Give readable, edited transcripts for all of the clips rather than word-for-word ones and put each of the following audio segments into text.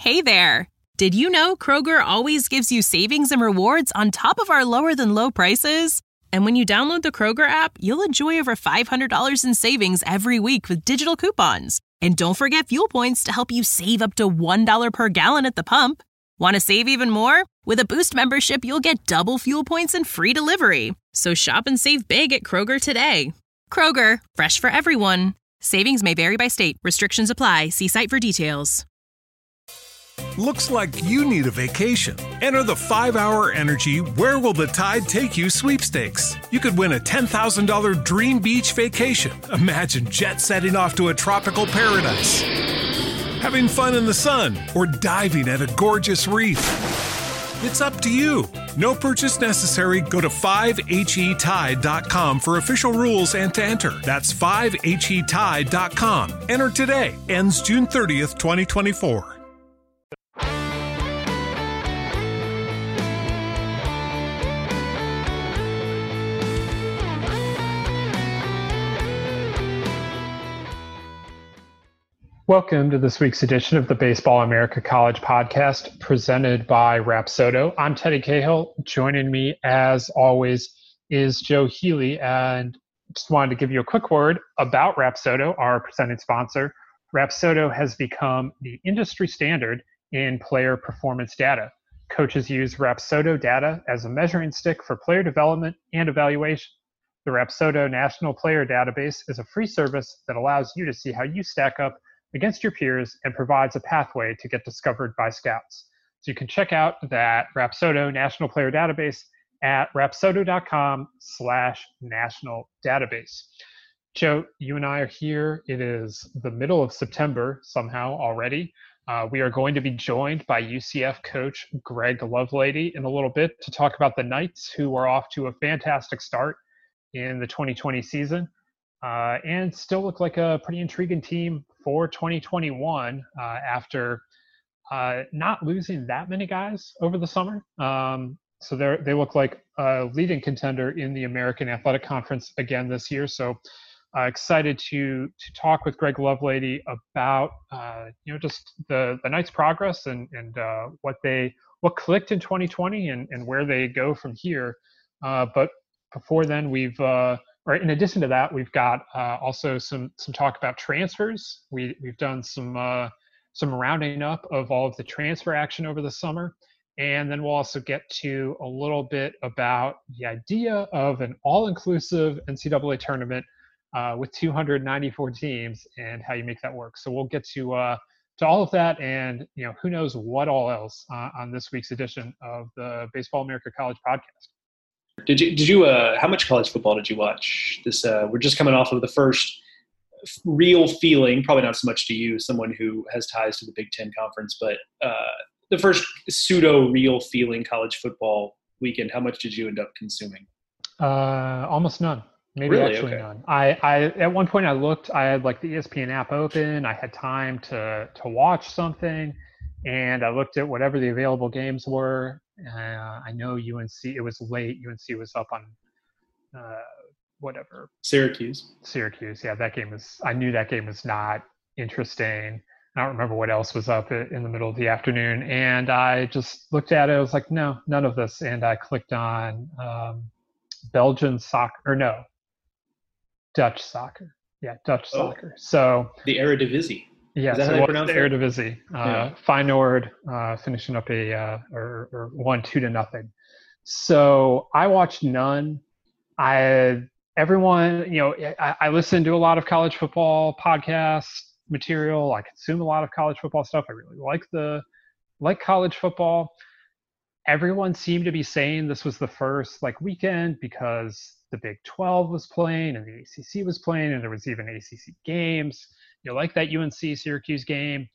Hey there! Did you know Kroger always gives you savings and rewards on top of our lower-than-low prices? And when you download the Kroger app, you'll enjoy over $500 in savings every week with digital coupons. And don't forget fuel points to help you save up to $1 per gallon at the pump. Want to save even more? With a Boost membership, you'll get double fuel points and free delivery. So shop and save big at Kroger today. Kroger, fresh for everyone. Savings may vary by state. Restrictions apply. See site for details. Looks like you need a vacation. Enter the 5-Hour Energy Where Will the Tide Take You sweepstakes. You could win a $10,000 dream beach vacation. Imagine jet setting off to a tropical paradise, having fun in the sun, or diving at a gorgeous reef. It's up to you. No purchase necessary. Go to 5HETide.com for official rules and to enter. That's 5HETide.com. Enter today. Ends June 30th, 2024. Welcome to this week's edition of the Baseball America College Podcast presented by Rapsodo. I'm Teddy Cahill. Joining me, as always, is Joe Healy. And just wanted to give you a quick word about Rapsodo, our presenting sponsor. Rapsodo has become the industry standard in player performance data. Coaches use Rapsodo data as a measuring stick for player development and evaluation. The Rapsodo National Player Database is a free service that allows you to see how you stack up against your peers and provides a pathway to get discovered by scouts. So you can check out that Rapsodo National Player Database at rapsodo.com/national database. Joe, you and I are here. It is the middle of September somehow already. We are going to be joined by UCF coach Greg Lovelady in a little bit to talk about the Knights, who are off to a fantastic start in the 2020 season. And still look like a pretty intriguing team for 2021 after not losing that many guys over the summer. So they look like a leading contender in the American Athletic Conference again this year. So excited to talk with Greg Lovelady about just the Knights' progress and what clicked in 2020 and where they go from here. But before then, in addition to that, we've got also some talk about transfers. We've done some rounding up of all of the transfer action over the summer, and then we'll also get to a little bit about the idea of an all-inclusive NCAA tournament with 294 teams and how you make that work. So we'll get to all of that, and who knows what all else on this week's edition of the Baseball America College Podcast. Did you how much college football did you watch this? We're just coming off of the first real feeling, probably not so much to you, someone who has ties to the Big Ten Conference, but the first pseudo real feeling college football weekend. How much did you end up consuming? Almost none. Maybe really? Actually okay. None. I at one point I looked. I had like the ESPN app open. I had time to watch something, and I looked at whatever the available games were. I know UNC, it was late. UNC was up on whatever. Syracuse. Yeah, that game I knew that game was not interesting. I don't remember what else was up in the middle of the afternoon. And I just looked at it. I was like, no, none of this. And I clicked on Belgian soccer, or no, Dutch soccer. Yeah, Dutch soccer. So the Eredivisie. Yeah, so it was the Eredivisie. Feyenoord finishing up or won 2-0. So I watched none. I listen to a lot of college football podcast material. I consume a lot of college football stuff. I really like college football. Everyone seemed to be saying this was the first weekend because the Big 12 was playing and the ACC was playing, and there was even ACC games. Like that UNC Syracuse game,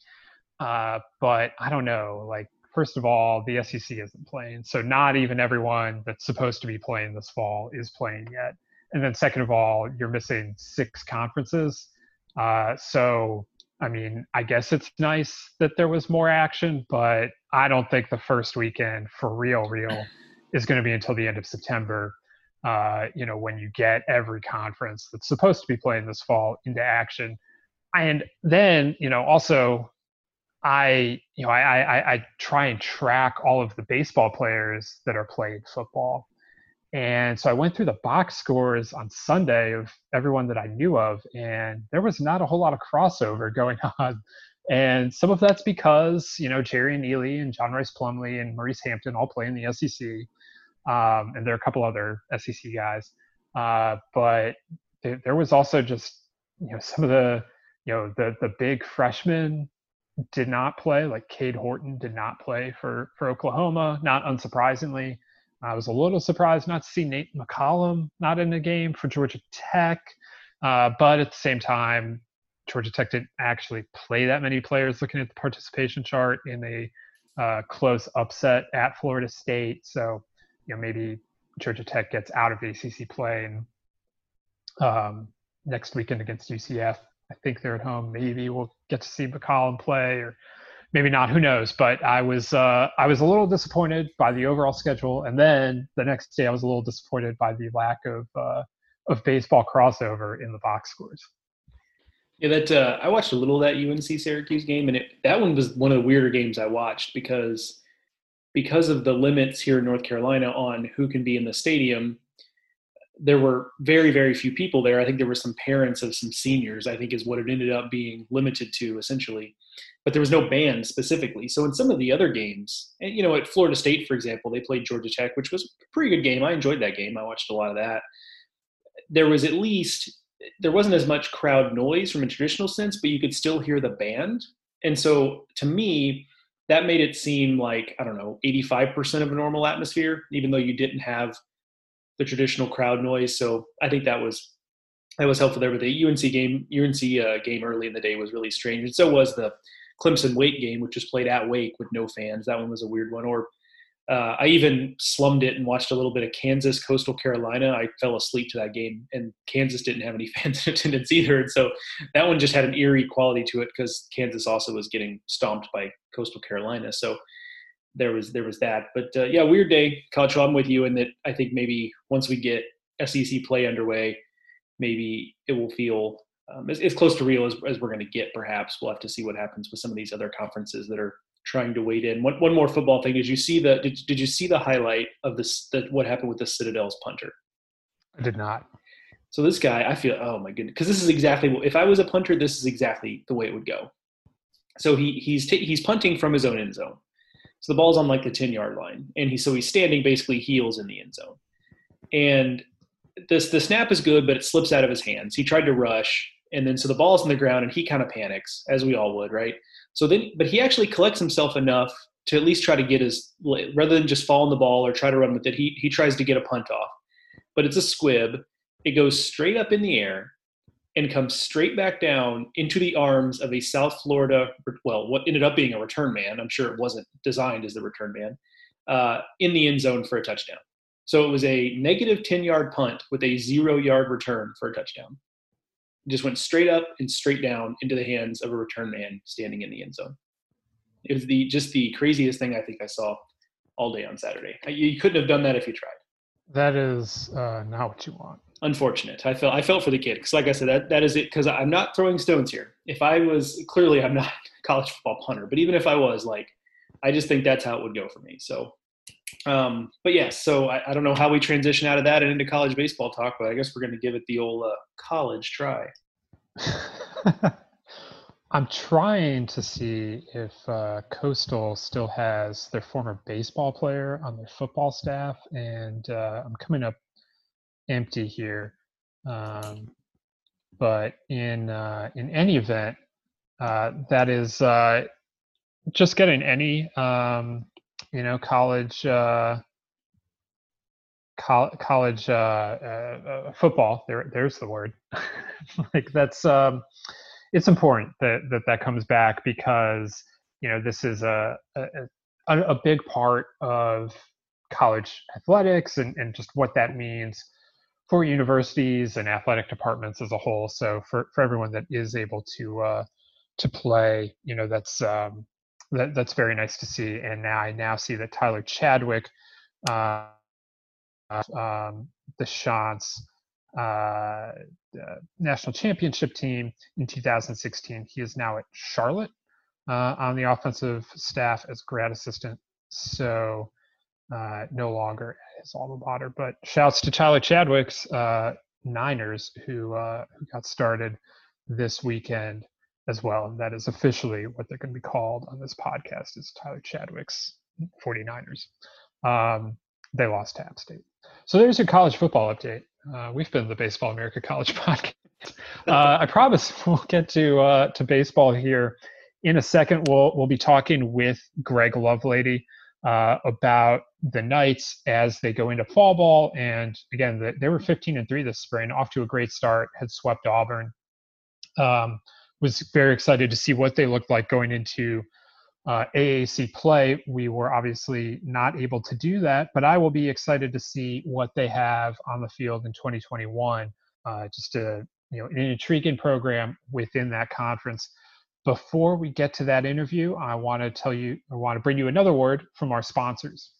but I don't know. First of all, the SEC isn't playing, so not even everyone that's supposed to be playing this fall is playing yet. And then second of all, you're missing 6 conferences. So, I mean, I guess it's nice that there was more action, but I don't think the first weekend for real is going to be until the end of September. When you get every conference that's supposed to be playing this fall into action. And then, also I try and track all of the baseball players that are playing football. And so I went through the box scores on Sunday of everyone that I knew of, and there was not a whole lot of crossover going on. And some of that's because, Jerry Neely and John Rice Plumlee and Maurice Hampton all play in the SEC. And there are a couple other SEC guys. But there was also just, some of the big freshmen did not play, like Cade Horton did not play for Oklahoma, not unsurprisingly. I was a little surprised not to see Nate McCollum not in the game for Georgia Tech. But at the same time, Georgia Tech didn't actually play that many players looking at the participation chart in a close upset at Florida State. So, maybe Georgia Tech gets out of ACC play and next weekend against UCF. I think they're at home. Maybe we'll get to see McCollum play, or maybe not. Who knows? But I was a little disappointed by the overall schedule, and then the next day I was a little disappointed by the lack of baseball crossover in the box scores. Yeah, I watched a little of that UNC Syracuse game, and that one was one of the weirder games I watched because of the limits here in North Carolina on who can be in the stadium. There were very, very few people there. I think there were some parents of some seniors, I think is what it ended up being limited to essentially. But there was no band specifically. So in some of the other games, and at Florida State, for example, they played Georgia Tech, which was a pretty good game. I enjoyed that game. I watched a lot of that. There wasn't as much crowd noise from a traditional sense, but you could still hear the band. And so to me, that made it seem like, 85% of a normal atmosphere, even though you didn't have the traditional crowd noise. So I think that was helpful there. But the UNC game early in the day was really strange. And so was the Clemson Wake game, which was played at Wake with no fans. That one was a weird one. Or I even slummed it and watched a little bit of Kansas, Coastal Carolina. I fell asleep to that game, and Kansas didn't have any fans in attendance either. And so that one just had an eerie quality to it because Kansas also was getting stomped by Coastal Carolina. So there was that. But weird day, College. I'm with you in that I think maybe once we get SEC play underway, maybe it will feel as close to real as we're going to get. Perhaps we'll have to see what happens with some of these other conferences that are trying to wade in. One more football thing is did you see the highlight of this, what happened with the Citadel's punter? I did not. So this guy, I feel, oh my goodness, because this is exactly if I was a punter, this is exactly the way it would go. So he's punting from his own end zone. So the ball's on like the 10-yard line, and he's standing basically heels in the end zone. And the snap is good, but it slips out of his hands. He tried to rush, and then so the ball's on the ground, and he kind of panics, as we all would, right? So then, but he actually collects himself enough to at least try to get rather than just fall on the ball or try to run with it, he tries to get a punt off. But it's a squib. It goes straight up in the air and comes straight back down into the arms of a South Florida, what ended up being a return man. I'm sure it wasn't designed as the return man, in the end zone for a touchdown. So it was a negative 10-yard punt with a 0-yard return for a touchdown. It just went straight up and straight down into the hands of a return man standing in the end zone. It was just the craziest thing I think I saw all day on Saturday. You couldn't have done that if you tried. That is not what you want. Unfortunate. I felt for the kid because, like I said, that is it. Because I'm not throwing stones here. If I was, clearly I'm not a college football punter, but even if I was, I just think that's how it would go for me. So, but yes. So I don't know how we transition out of that and into college baseball talk, but I guess we're going to give it the old college try. I'm trying to see if Coastal still has their former baseball player on their football staff, and I'm coming up empty here. But in any event, that is just getting any college football. There's the word. That's it's important that comes back because this is a big part of college athletics and just what that means for universities and athletic departments as a whole. So for everyone that is able to play, that's very nice to see. And I now see that Tyler Chadwick, the Chants national championship team in 2016, he is now at Charlotte. on the offensive staff as grad assistant. So no longer at his alma mater. But shouts to Tyler Chadwick's Niners, who got started this weekend as well. And that is officially what they're going to be called on this podcast, is Tyler Chadwick's 49ers. They lost to App State. So there's your college football update. We've been the Baseball America College podcast. I promise we'll get to baseball here in a second. We'll be talking with Greg Lovelady about the Knights as they go into fall ball. And again, they were 15-3 this spring, off to a great start, had swept Auburn. Was very excited to see what they looked like going into AAC play. We were obviously not able to do that, but I will be excited to see what they have on the field in 2021. Just an intriguing program within that conference. Before we get to that interview, I want to bring you another word from our sponsors.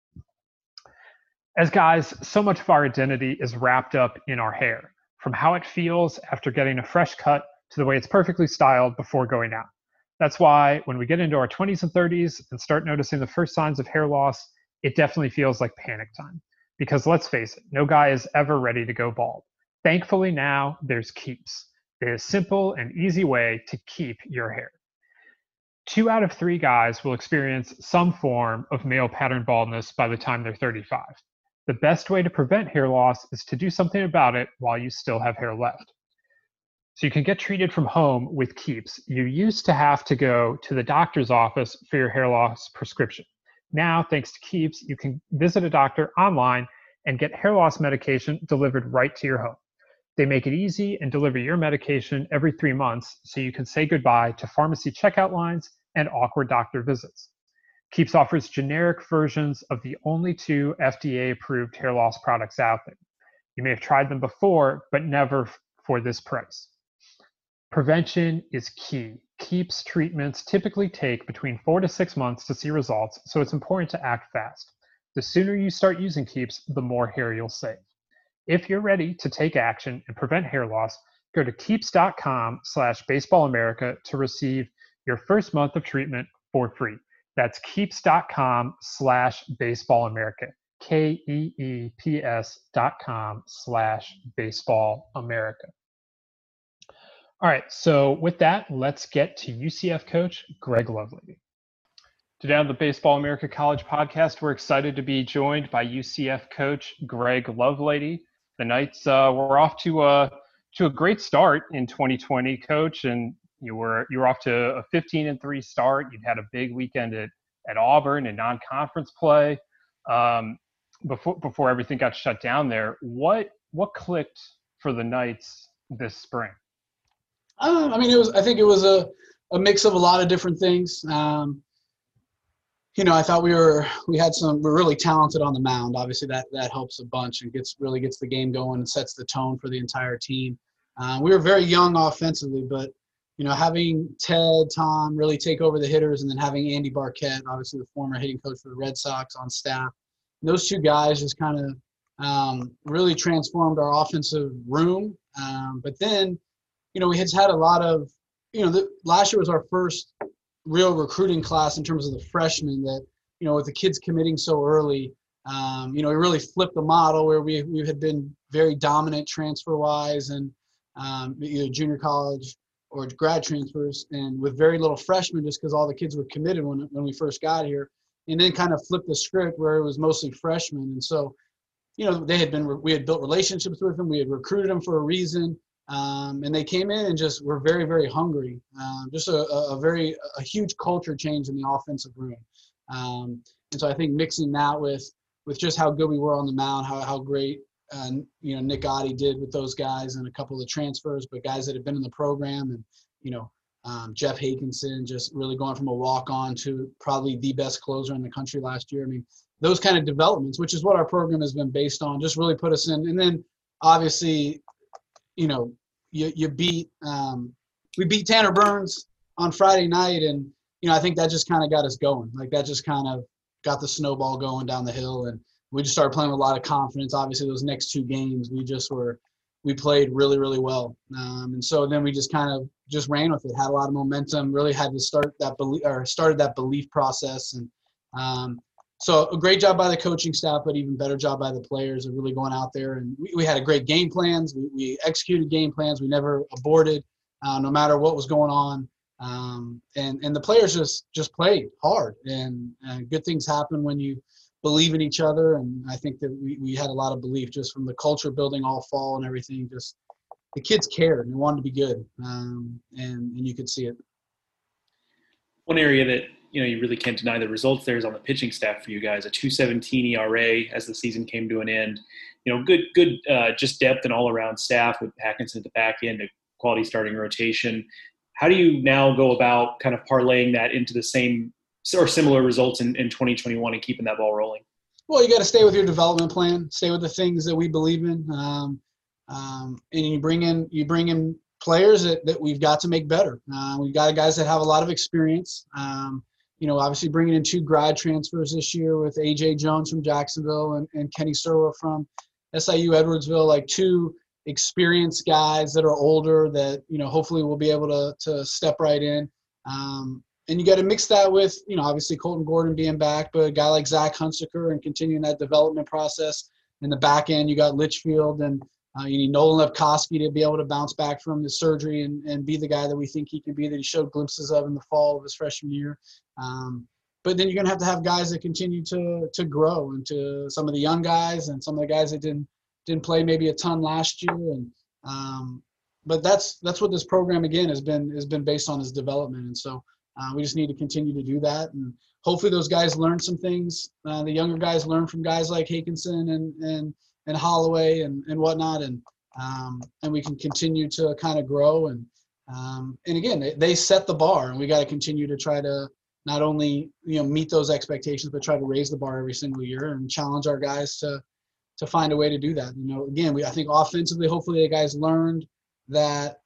As guys, so much of our identity is wrapped up in our hair, from how it feels after getting a fresh cut to the way it's perfectly styled before going out. That's why when we get into our 20s and 30s and start noticing the first signs of hair loss, it definitely feels like panic time. Because let's face it, no guy is ever ready to go bald. Thankfully now, there's Keeps. There's a simple and easy way to keep your hair. 2 out of 3 guys will experience some form of male pattern baldness by the time they're 35. The best way to prevent hair loss is to do something about it while you still have hair left. So you can get treated from home with Keeps. You used to have to go to the doctor's office for your hair loss prescription. Now, thanks to Keeps, you can visit a doctor online and get hair loss medication delivered right to your home. They make it easy and deliver your medication every 3 months, so you can say goodbye to pharmacy checkout lines and awkward doctor visits. Keeps offers generic versions of the only 2 FDA-approved hair loss products out there. You may have tried them before, but never for this price. Prevention is key. Keeps treatments typically take between 4 to 6 months to see results, so it's important to act fast. The sooner you start using Keeps, the more hair you'll save. If you're ready to take action and prevent hair loss, go to keeps.com/baseballamerica to receive your first month of treatment for free. That's keeps.com/baseballamerica. KEEPS.com/baseballamerica. All right, so with that, let's get to UCF coach Greg Lovelady. Today on the Baseball America College podcast, we're excited to be joined by UCF coach Greg Lovelady. The Knights were off to a great start in 2020, Coach, and you were off to a 15-3 start. You'd had a big weekend at Auburn in non-conference play before everything got shut down there. What clicked for the Knights this spring? I think it was a mix of a lot of different things. I thought we're really talented on the mound. Obviously that helps a bunch and gets the game going and sets the tone for the entire team. We were very young offensively, but, having Ted, Tom really take over the hitters, and then having Andy Barquette, obviously the former hitting coach for the Red Sox, on staff, those 2 guys just kind of really transformed our offensive room. But then, we had a lot of, last year was our first real recruiting class in terms of the freshmen that, with the kids committing so early, we really flipped the model where we had been very dominant transfer-wise and either junior college or grad transfers, and with very little freshmen just because all the kids were committed when we first got here, and then kind of flipped the script where it was mostly freshmen. And so, we had built relationships with them. We had recruited them for a reason. And they came in and just were very, very hungry. Just a huge culture change in the offensive room. And so I think mixing that with just how good we were on the mound, how great, Nick Gotti did with those guys and a couple of the transfers, but guys that have been in the program, and, Jeff Hakinson just really going from a walk-on to probably the best closer in the country last year. Those kind of developments, which is what our program has been based on, just really put us in. And then obviously, you beat we beat Tanner Burns on Friday night, and I think that just kind of got us going. Like, that just kind of got the snowball going down the hill, and we just started playing with a lot of confidence. Obviously, those next 2 games we played really, really well, and so then we just kind of just ran with it, had a lot of momentum, really had to started that belief process. And so a great job by the coaching staff, but even better job by the players of really going out there. And we had a great game plans. We executed game plans. We never aborted, no matter what was going on. And the players just played hard. And good things happen when you believe in each other. And I think that we had a lot of belief just from the culture building all fall and everything. Just the kids cared and they wanted to be good. And you could see it. One area that, you really can't deny the results there is on the pitching staff for you guys. A 2.17 ERA as the season came to an end. Good just depth and all-around staff with Hackinson at the back end, a quality starting rotation. How do you now go about kind of parlaying that into the same or similar results in 2021 and keeping that ball rolling? Well, you got to stay with your development plan, stay with the things that we believe in, and you bring in players that we've got to make better. We've got guys that have a lot of experience. Obviously bringing in 2 grad transfers this year with A.J. Jones from Jacksonville and Kenny Serwa from SIU Edwardsville, like 2 experienced guys that are older that, hopefully will be able to step right in. And you got to mix that with, obviously Colton Gordon being back, but a guy like Zach Hunsaker and continuing that development process. In the back end, you got Litchfield and you need Nolan Lepkowski to be able to bounce back from the surgery and be the guy that we think he can be, that he showed glimpses of in the fall of his freshman year. But then you're going to have guys that continue to grow into some of the young guys and some of the guys that didn't play maybe a ton last year. And but that's what this program, again, has been based on, is development. And so we just need to continue to do that. And hopefully those guys learn some things. The younger guys learn from guys like Hakinson and Holloway and whatnot, and we can continue to kind of grow. And again, they set the bar, and we got to continue to try to not only meet those expectations, but try to raise the bar every single year and challenge our guys to find a way to do that. Again, I think offensively, hopefully the guys learned that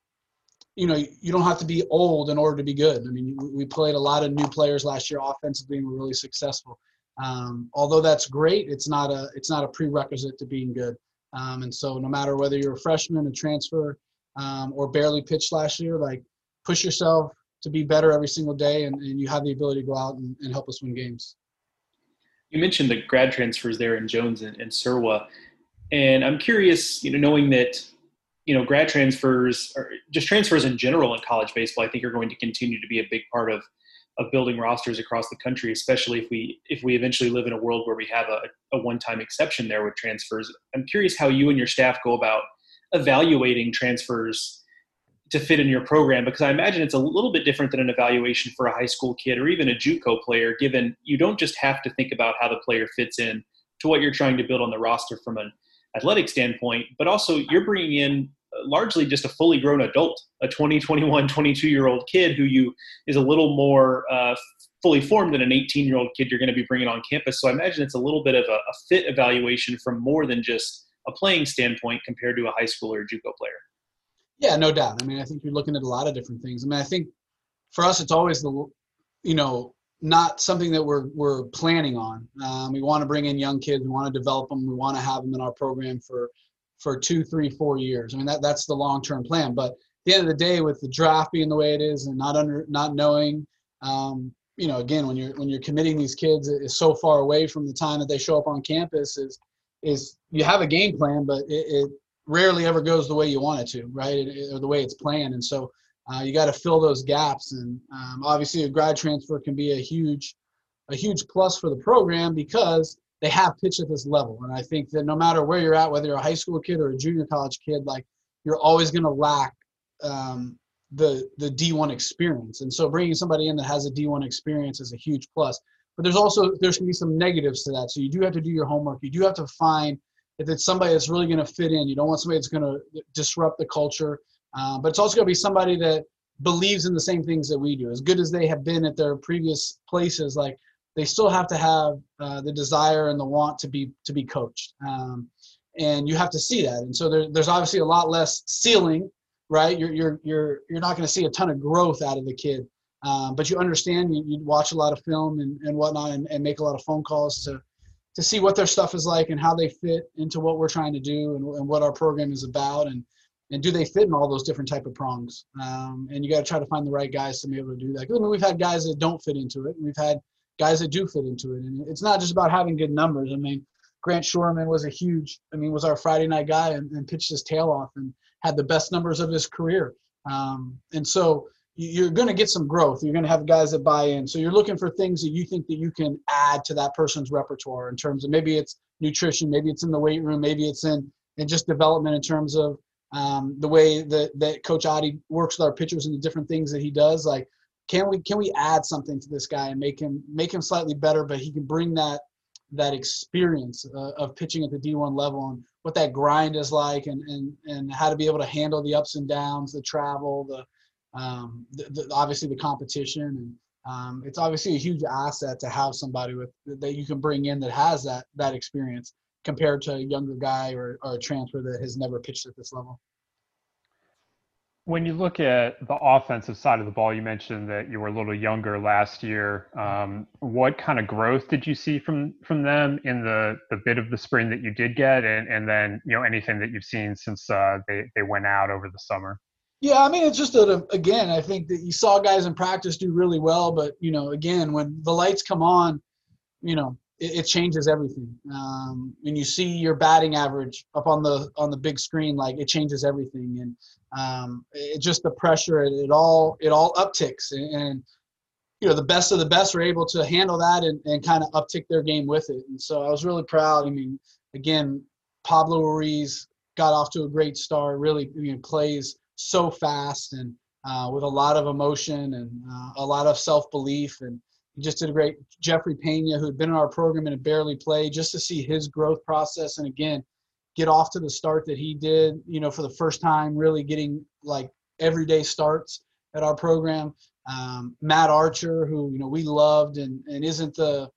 you don't have to be old in order to be good. I mean, we played a lot of new players last year offensively, and we're really successful. Although that's great, it's not a prerequisite to being good. And so no matter whether you're a freshman, a transfer, or barely pitched last year, like, push yourself to be better every single day, and you have the ability to go out and help us win games. You mentioned the grad transfers there in Jones and Serwa, and I'm curious, knowing that, grad transfers, or just transfers in general in college baseball, I think are going to continue to be a big part of building rosters across the country, especially if we eventually live in a world where we have a one-time exception there with transfers. I'm curious how you and your staff go about evaluating transfers to fit in your program, because I imagine it's a little bit different than an evaluation for a high school kid or even a JUCO player, given you don't just have to think about how the player fits in to what you're trying to build on the roster from an athletic standpoint, but also you're bringing in largely just a fully grown adult, a 20, 21, 22-year-old kid who is a little more fully formed than an 18-year-old kid you're going to be bringing on campus. So I imagine it's a little bit of a fit evaluation from more than just a playing standpoint compared to a high school or a JUCO player. Yeah, no doubt. I mean, I think you're looking at a lot of different things. I mean, I think for us, it's always not something that we're planning on. We want to bring in young kids. We want to develop them. We want to have them in our program for 2, 3, 4 years. I mean, that's the long-term plan. But at the end of the day, with the draft being the way it is and not knowing, again, when you're committing these kids, is so far away from the time that they show up on campus, is you have a game plan, but it rarely ever goes the way you want it to, right? Or the way it's planned. And so you got to fill those gaps. And obviously a grad transfer can be a huge plus for the program because they have pitched at this level. And I think that no matter where you're at, whether you're a high school kid or a junior college kid, like, you're always going to lack the D1 experience. And so bringing somebody in that has a D1 experience is a huge plus. But there's going to be some negatives to that. So you do have to do your homework. You do have to find if it's somebody that's really going to fit in. You don't want somebody that's going to disrupt the culture. But it's also going to be somebody that believes in the same things that we do. As good as they have been at their previous places, like, they still have to have the desire and the want to be coached. And you have to see that. And so there's obviously a lot less ceiling, right? You're not going to see a ton of growth out of the kid. But you understand, you watch a lot of film and whatnot, and make a lot of phone calls to see what their stuff is like and how they fit into what we're trying to do and what our program is about. And and do they fit in all those different type of prongs? And you got to try to find the right guys to be able to do that. I mean, we've had guys that don't fit into it, and we've had guys that do fit into it. And it's not just about having good numbers. I mean, Grant Shorman was our Friday night guy and pitched his tail off and had the best numbers of his career. And so you're going to get some growth. You're going to have guys that buy in. So you're looking for things that you think that you can add to that person's repertoire in terms of maybe it's nutrition, maybe it's in the weight room, maybe it's in just development in terms of the way that Coach Adi works with our pitchers and the different things that he does. Like, can we add something to this guy and make him slightly better, but he can bring that experience of pitching at the D1 level and what that grind is like, and how to be able to handle the ups and downs, the travel, the obviously the competition, and it's obviously a huge asset to have somebody that you can bring in that has that experience compared to a younger guy or a transfer that has never pitched at this level. When you look at the offensive side of the ball, you mentioned that you were a little younger last year. What kind of growth did you see from them in the bit of the spring that you did get, and then anything that you've seen since they went out over the summer? Yeah, I mean, it's just again, I think that you saw guys in practice do really well, but again, when the lights come on, it changes everything. When you see your batting average up on the big screen, like, it changes everything, and it just the pressure, it all upticks, and the best of the best are able to handle that and kind of uptick their game with it. And so I was really proud. I mean, again, Pablo Ruiz got off to a great start. Really, plays so fast and with a lot of emotion and a lot of self-belief, and he just did a great. Jeffrey Pena, who had been in our program and had barely played, just to see his growth process and again get off to the start that he did, for the first time, really getting like everyday starts at our program. Matt Archer, who we loved and isn't the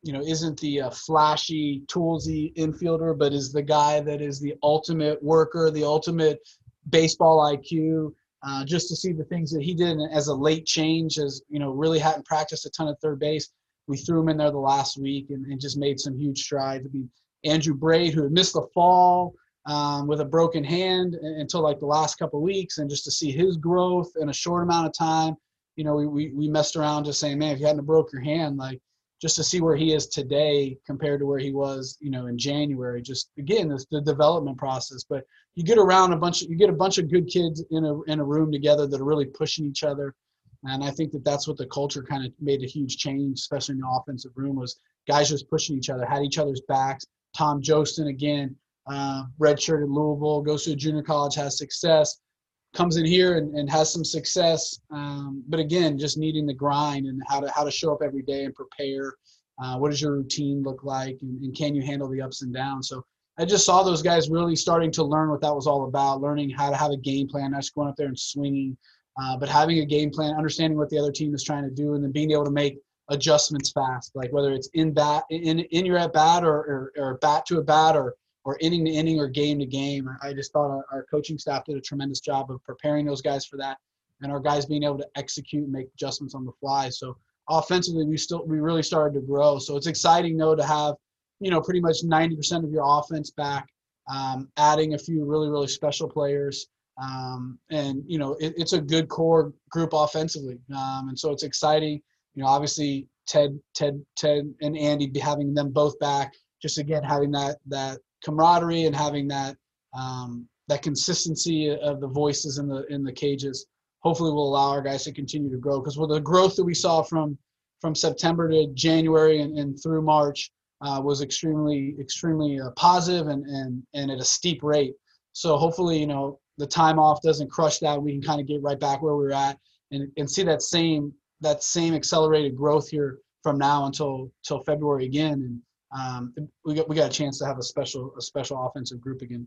flashy, toolsy infielder, but is the guy that is the ultimate worker, the ultimate baseball IQ. Just to see the things that he did as a late change, really hadn't practiced a ton of third base. We threw him in there the last week and just made some huge strides. I mean, Andrew Braid, who had missed the fall with a broken hand until like the last couple of weeks, and just to see his growth in a short amount of time, we messed around just saying, man, if you hadn't broke your hand, like, just to see where he is today compared to where he was, in January. Just again, it's the development process. But you get around a bunch of good kids in a room together that are really pushing each other, and I think that's what the culture kind of made a huge change, especially in the offensive room, was guys just pushing each other, had each other's backs. Tom Jostin, again, redshirt at Louisville, goes to a junior college, has success, comes in here and has some success. But again, just needing the grind and how to show up every day and prepare. What does your routine look like, and can you handle the ups and downs? So I just saw those guys really starting to learn what that was all about, learning how to have a game plan, not just going up there and swinging, but having a game plan, understanding what the other team is trying to do, and then being able to make adjustments fast, like whether it's in your at bat or bat to a bat or inning to inning or game to game. I just thought our coaching staff did a tremendous job of preparing those guys for that, and our guys being able to execute and make adjustments on the fly. So offensively, we really started to grow. So it's exciting, though, to have, pretty much 90% of your offense back, adding a few really, really special players. And, it's a good core group offensively. And so it's exciting, obviously Ted and Andy, having them both back, just again, having that camaraderie and having that consistency of the voices in the cages, hopefully will allow our guys to continue to grow. Because with the growth that we saw from September to January and through March was extremely, extremely positive and at a steep rate. So hopefully, the time off doesn't crush that. We can kind of get right back where we were at and see that same accelerated growth here from now until February again. And we got a chance to have a special offensive group again.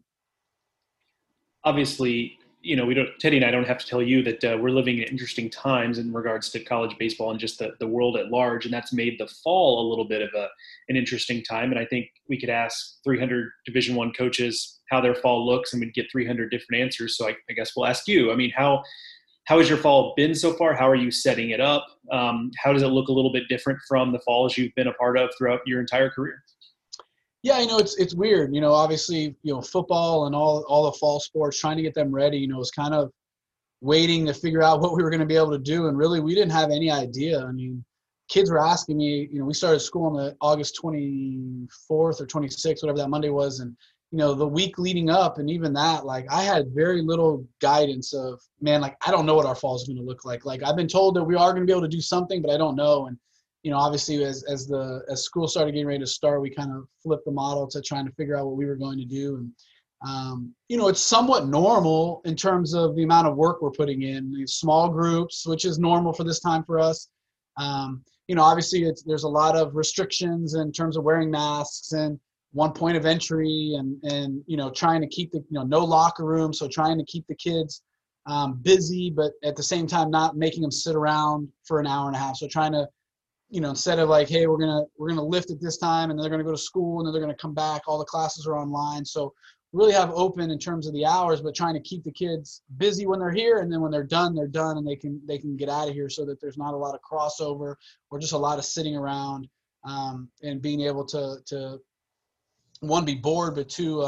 Obviously, Teddy and I don't have to tell you that we're living in interesting times in regards to college baseball and just the world at large, and that's made the fall a little bit of an interesting time. And I think we could ask 300 Division I coaches how their fall looks, and we'd get 300 different answers. So I guess we'll ask you. I mean, how has your fall been so far? How are you setting it up? How does it look a little bit different from the falls you've been a part of throughout your entire career? Yeah, it's weird. Obviously, football and all the fall sports, trying to get them ready, was kind of waiting to figure out what we were going to be able to do. And really, we didn't have any idea. I mean, kids were asking me, we started school on the August 24th or 26th, whatever that Monday was. And, the week leading up, and even that, like, I had very little guidance of, man, like, I don't know what our fall is going to look like. Like, I've been told that we are going to be able to do something, but I don't know. And, obviously as school started getting ready to start, we kind of flipped the model to trying to figure out what we were going to do. And, it's somewhat normal in terms of the amount of work we're putting in. These small groups, which is normal for this time for us. Obviously there's a lot of restrictions in terms of wearing masks and one point of entry and trying to keep no locker room. So trying to keep the kids busy, but at the same time, not making them sit around for an hour and a half. So trying to, instead of like, hey, we're going to lift at this time and they're going to go to school and then they're going to come back, all the classes are online. So really have open in terms of the hours, but trying to keep the kids busy when they're here. And then when they're done and they can get out of here so that there's not a lot of crossover or just a lot of sitting around and being able to one, be bored, but two,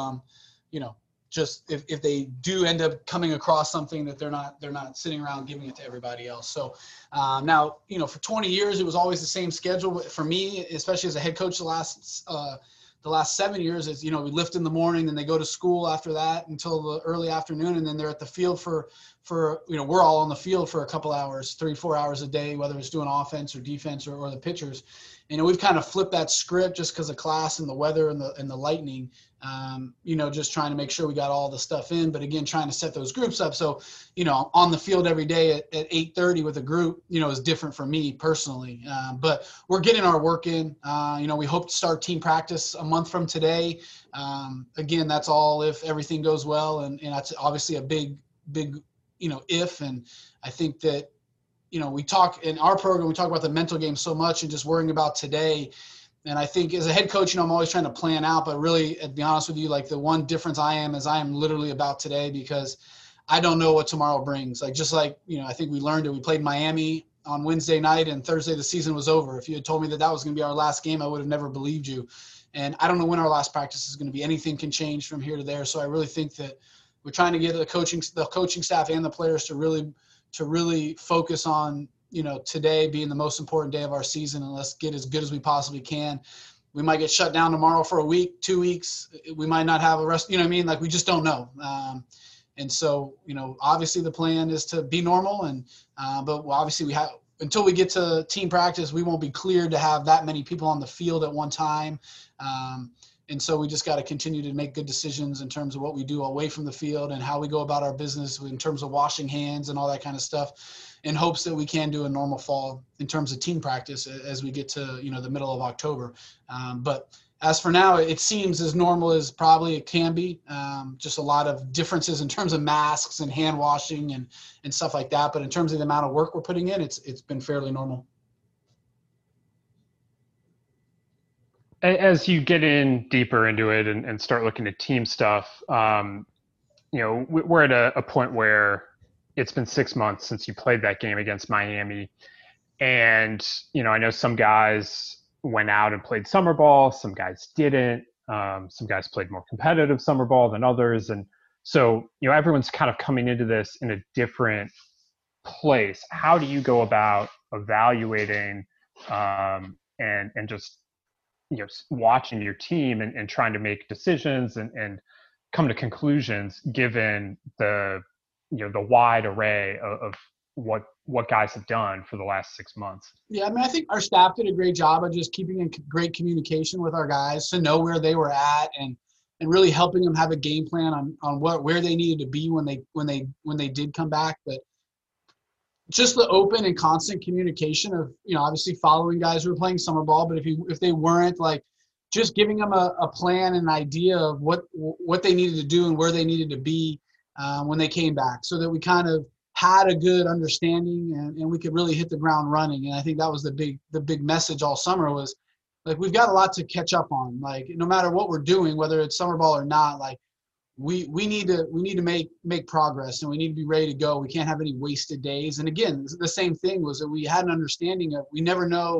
just if they do end up coming across something that they're not sitting around giving it to everybody else. So now, for 20 years, it was always the same schedule for me, especially as a head coach the last 7 years is, we lift in the morning, then they go to school after that until the early afternoon. And then they're at the field for we're all on the field for a couple hours, 3-4 hours a day, whether it's doing offense or defense or the pitchers. We've kind of flipped that script just because of class and the weather and the lightning, just trying to make sure we got all the stuff in, but again, trying to set those groups up. So, on the field every day at 8:30 with a group, is different for me personally. But we're getting our work in. We hope to start team practice a month from today. Again, that's all if everything goes well. And that's obviously a big, if. And I think that, we talk in our program, we talk about the mental game so much and just worrying about today. And I think as a head coach, I'm always trying to plan out, but really, to be honest with you, like the one difference I am literally about today because I don't know what tomorrow brings. Like, just like, I think we learned it. We played Miami on Wednesday night and Thursday the season was over. If you had told me that was going to be our last game, I would have never believed you. And I don't know when our last practice is going to be. Anything can change from here to there. So I really think that we're trying to get the coaching staff and the players to really focus on, today being the most important day of our season, and let's get as good as we possibly can. We might get shut down tomorrow for a week, 2 weeks. We might not have a rest, like we just don't know. And so, obviously the plan is to be normal but obviously we have, until we get to team practice, we won't be cleared to have that many people on the field at one time. And so we just got to continue to make good decisions in terms of what we do away from the field and how we go about our business in terms of washing hands and all that kind of stuff, in hopes that we can do a normal fall in terms of team practice as we get to, the middle of October. But as for now, it seems as normal as probably it can be. Just a lot of differences in terms of masks and hand washing and stuff like that. But in terms of the amount of work we're putting in, it's been fairly normal. As you get in deeper into it and start looking at team stuff, we're at a point where it's been 6 months since you played that game against Miami. And, I know some guys went out and played summer ball, some guys didn't. Some guys played more competitive summer ball than others. And so, everyone's kind of coming into this in a different place. How do you go about evaluating and just watching your team and trying to make decisions and come to conclusions given the wide array of what guys have done for the last 6 months? Yeah, I think our staff did a great job of just keeping in great communication with our guys to know where they were at and really helping them have a game plan on where they needed to be when they did come back. But just the open and constant communication of, obviously following guys who were playing summer ball, but if they weren't, like, just giving them a plan and idea of what they needed to do and where they needed to be when they came back, so that we kind of had a good understanding and we could really hit the ground running. And I think that was the big message all summer was, like, we've got a lot to catch up on. Like, no matter what we're doing, whether it's summer ball or not, like, we need to make progress and we need to be ready to go. We can't have any wasted days. And again, the same thing was that we had an understanding of, we never know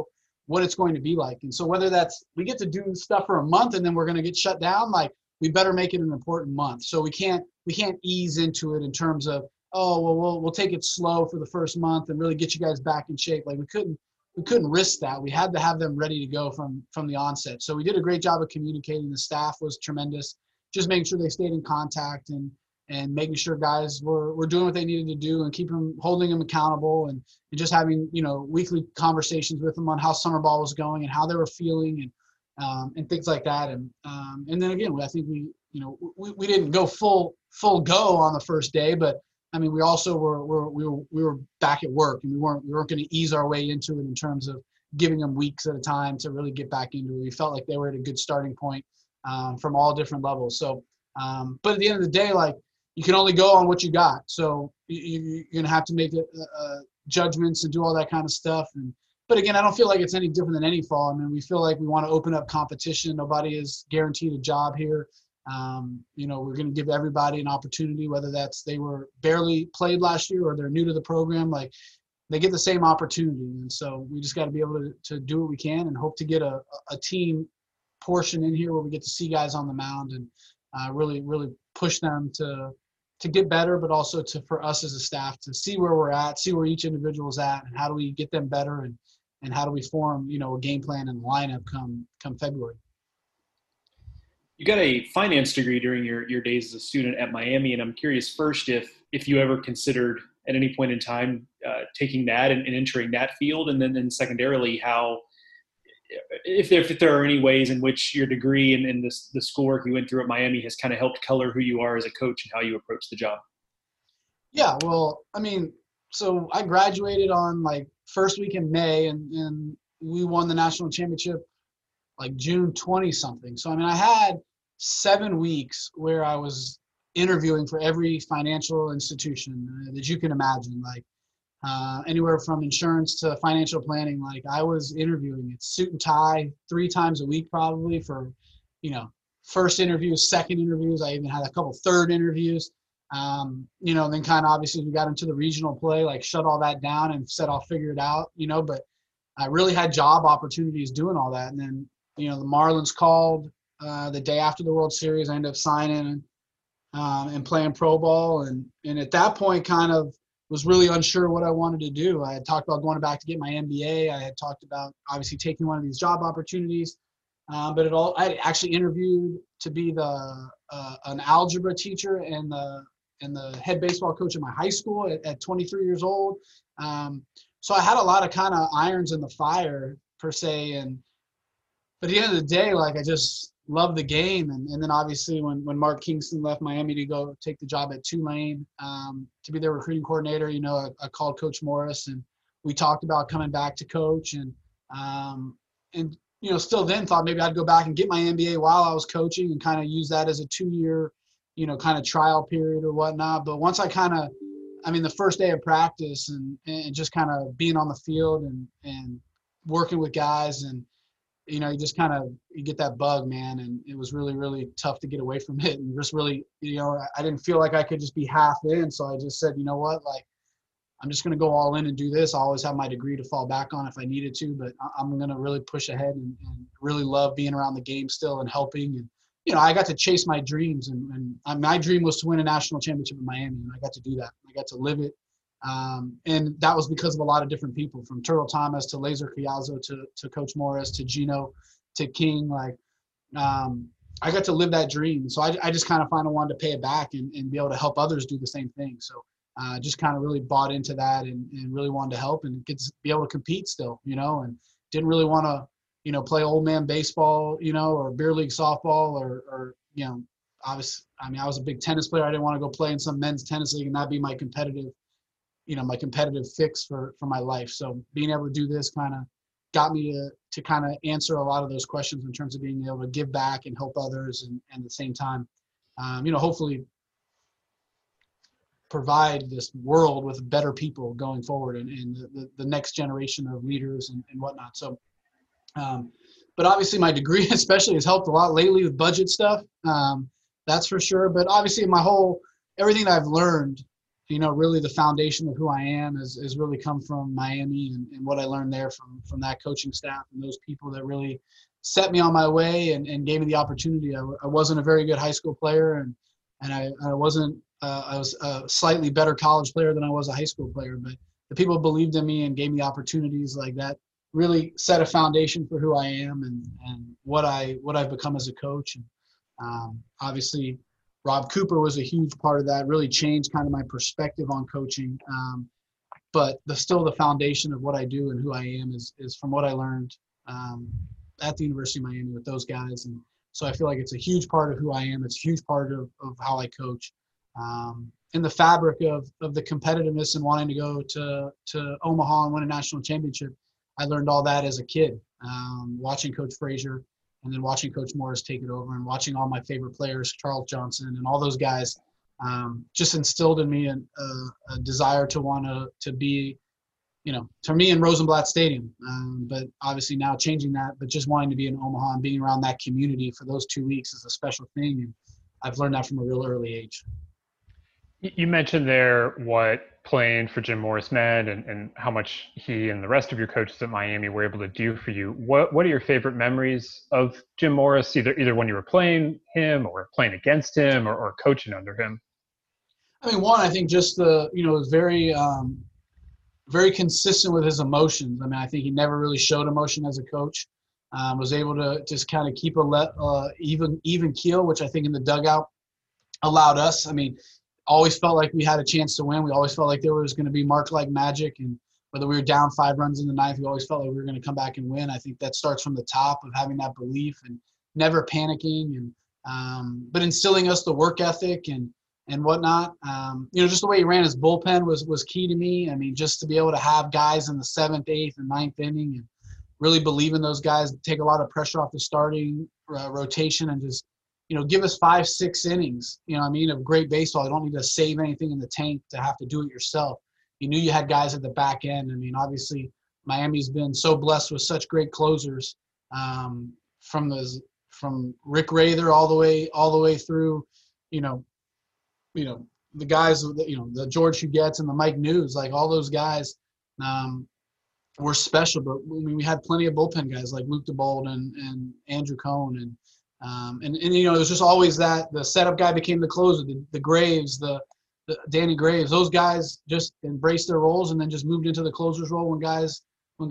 what it's going to be like. And so whether that's we get to do stuff for a month and then we're going to get shut down, like we better make it an important month. So we can't ease into it in terms of, oh, well, we'll take it slow for the first month and really get you guys back in shape. Like we couldn't risk that. We had to have them ready to go from the onset. So we did a great job of communicating. The staff was tremendous, just making sure they stayed in contact and making sure guys were doing what they needed to do and holding them accountable and just having, weekly conversations with them on how summer ball was going and how they were feeling and things like that. And then again, I think we didn't go full go on the first day, but I mean, we also we were back at work, and we weren't going to ease our way into it in terms of giving them weeks at a time to really get back into it. We felt like they were at a good starting point from all different levels. So, but at the end of the day, like you can only go on what you got. So you're going to have to make judgments and do all that kind of stuff. But again, I don't feel like it's any different than any fall. I mean, we feel like we want to open up competition. Nobody is guaranteed a job here. We're going to give everybody an opportunity, whether that's they were barely played last year or they're new to the program, like they get the same opportunity. And so we just got to be able to do what we can and hope to get a team portion in here where we get to see guys on the mound and really, really push them to get better, but also for us as a staff to see where we're at, see where each individual is at, and how do we get them better and how do we form, a game plan and lineup come February. You got a finance degree during your days as a student at Miami, and I'm curious first if you ever considered at any point in time taking that and entering that field, and then secondarily how if there are any ways in which your degree and the schoolwork you went through at Miami has kind of helped color who you are as a coach and how you approach the job. Yeah, well, I mean, so I graduated on like first week in May, and we won the national championship like June 20 something. So I mean, I had 7 weeks where I was interviewing for every financial institution that you can imagine, like anywhere from insurance to financial planning. Like I was interviewing at suit and tie 3 times a week, probably for, first interviews, second interviews. I even had a couple third interviews. And then kind of obviously we got into the regional play, like shut all that down and said, I'll figure it out, but I really had job opportunities doing all that. And then, the Marlins called the day after the World Series. I ended up signing and playing pro ball. And at that point kind of was really unsure what I wanted to do. I had talked about going back to get my MBA. I had talked about obviously taking one of these job opportunities. But I actually interviewed to be an algebra teacher and the head baseball coach at my high school at 23 years old. So I had a lot of kind of irons in the fire per se. But at the end of the day, like I just love the game. And then obviously when Mark Kingston left Miami to go take the job at Tulane to be their recruiting coordinator, I called Coach Morris and we talked about coming back to coach and still then thought maybe I'd go back and get my MBA while I was coaching and kind of use that as a 2-year, kind of trial period or whatnot. But once the first day of practice and just kind of being on the field and working with guys and, you just you get that bug, man. And it was really, really tough to get away from it. And just really, I didn't feel like I could just be half in. So I just said, you know what, like, I'm just going to go all in and do this. I always have my degree to fall back on if I needed to, but I'm going to really push ahead and really love being around the game still and helping. And, I got to chase my dreams and my dream was to win a national championship in Miami. And I got to do that. I got to live it. And that was because of a lot of different people, from Turtle Thomas to Laser Criazzo to Coach Morris to Gino to King. Like, I got to live that dream. So I just kind of wanted to pay it back and be able to help others do the same thing. So just kind of really bought into that and really wanted to help and get to be able to compete still, and didn't really want to, play old man baseball, or beer league softball or obviously, I was a big tennis player. I didn't want to go play in some men's tennis league and not be my competitive fix for my life. So being able to do this kind of got me to kind of answer a lot of those questions in terms of being able to give back and help others and at the same time, hopefully provide this world with better people going forward and the next generation of leaders and whatnot. So, but obviously my degree especially has helped a lot lately with budget stuff. That's for sure. But obviously everything that I've learned really the foundation of who I am is really come from Miami and what I learned there from that coaching staff and those people that really set me on my way and gave me the opportunity. I wasn't a very good high school player, and I wasn't I was a slightly better college player than I was a high school player, but the people believed in me and gave me opportunities like that really set a foundation for who I am and what I've become as a coach. And obviously, Rob Cooper was a huge part of that, really changed kind of my perspective on coaching. But still the foundation of what I do and who I am is from what I learned at the University of Miami with those guys. And so I feel like it's a huge part of who I am. It's a huge part of how I coach. In the fabric of the competitiveness and wanting to go to Omaha and win a national championship, I learned all that as a kid, watching Coach Frazier and then watching Coach Morris take it over and watching all my favorite players, Charles Johnson and all those guys, just instilled in me a desire to want to be, to me in Rosenblatt Stadium. But obviously now changing that, but just wanting to be in Omaha and being around that community for those 2 weeks is a special thing. And I've learned that from a real early age. You mentioned there what playing for Jim Morris meant and how much he and the rest of your coaches at Miami were able to do for you. What are your favorite memories of Jim Morris, either when you were playing him or playing against him or coaching under him? I mean, one, I think just was very, very consistent with his emotions. I mean, I think he never really showed emotion as a coach. Was able to just kind of keep a even keel, which I think in the dugout allowed us. I mean, always felt like we had a chance to win. We always felt like there was going to be mark like magic, and whether we were down 5 runs in the ninth, we always felt like we were going to come back and win. I think that starts from the top of having that belief and never panicking, and but instilling us the work ethic and whatnot. Just the way he ran his bullpen was key to me. I mean, just to be able to have guys in the 7th, 8th, and 9th inning and really believe in those guys, take a lot of pressure off the starting rotation, and just give us 5-6 innings, of great baseball. You don't need to save anything in the tank to have to do it yourself. You knew you had guys at the back end. I mean, obviously, Miami's been so blessed with such great closers, from Rick Rather all the way through, the guys, the George Huguettes and the Mike News, like all those guys were special. But I mean, we had plenty of bullpen guys like Luke DeBold and Andrew Cohn and it was just always that the setup guy became the closer, the Graves, the Danny Graves. Those guys just embraced their roles and then just moved into the closer's role when guys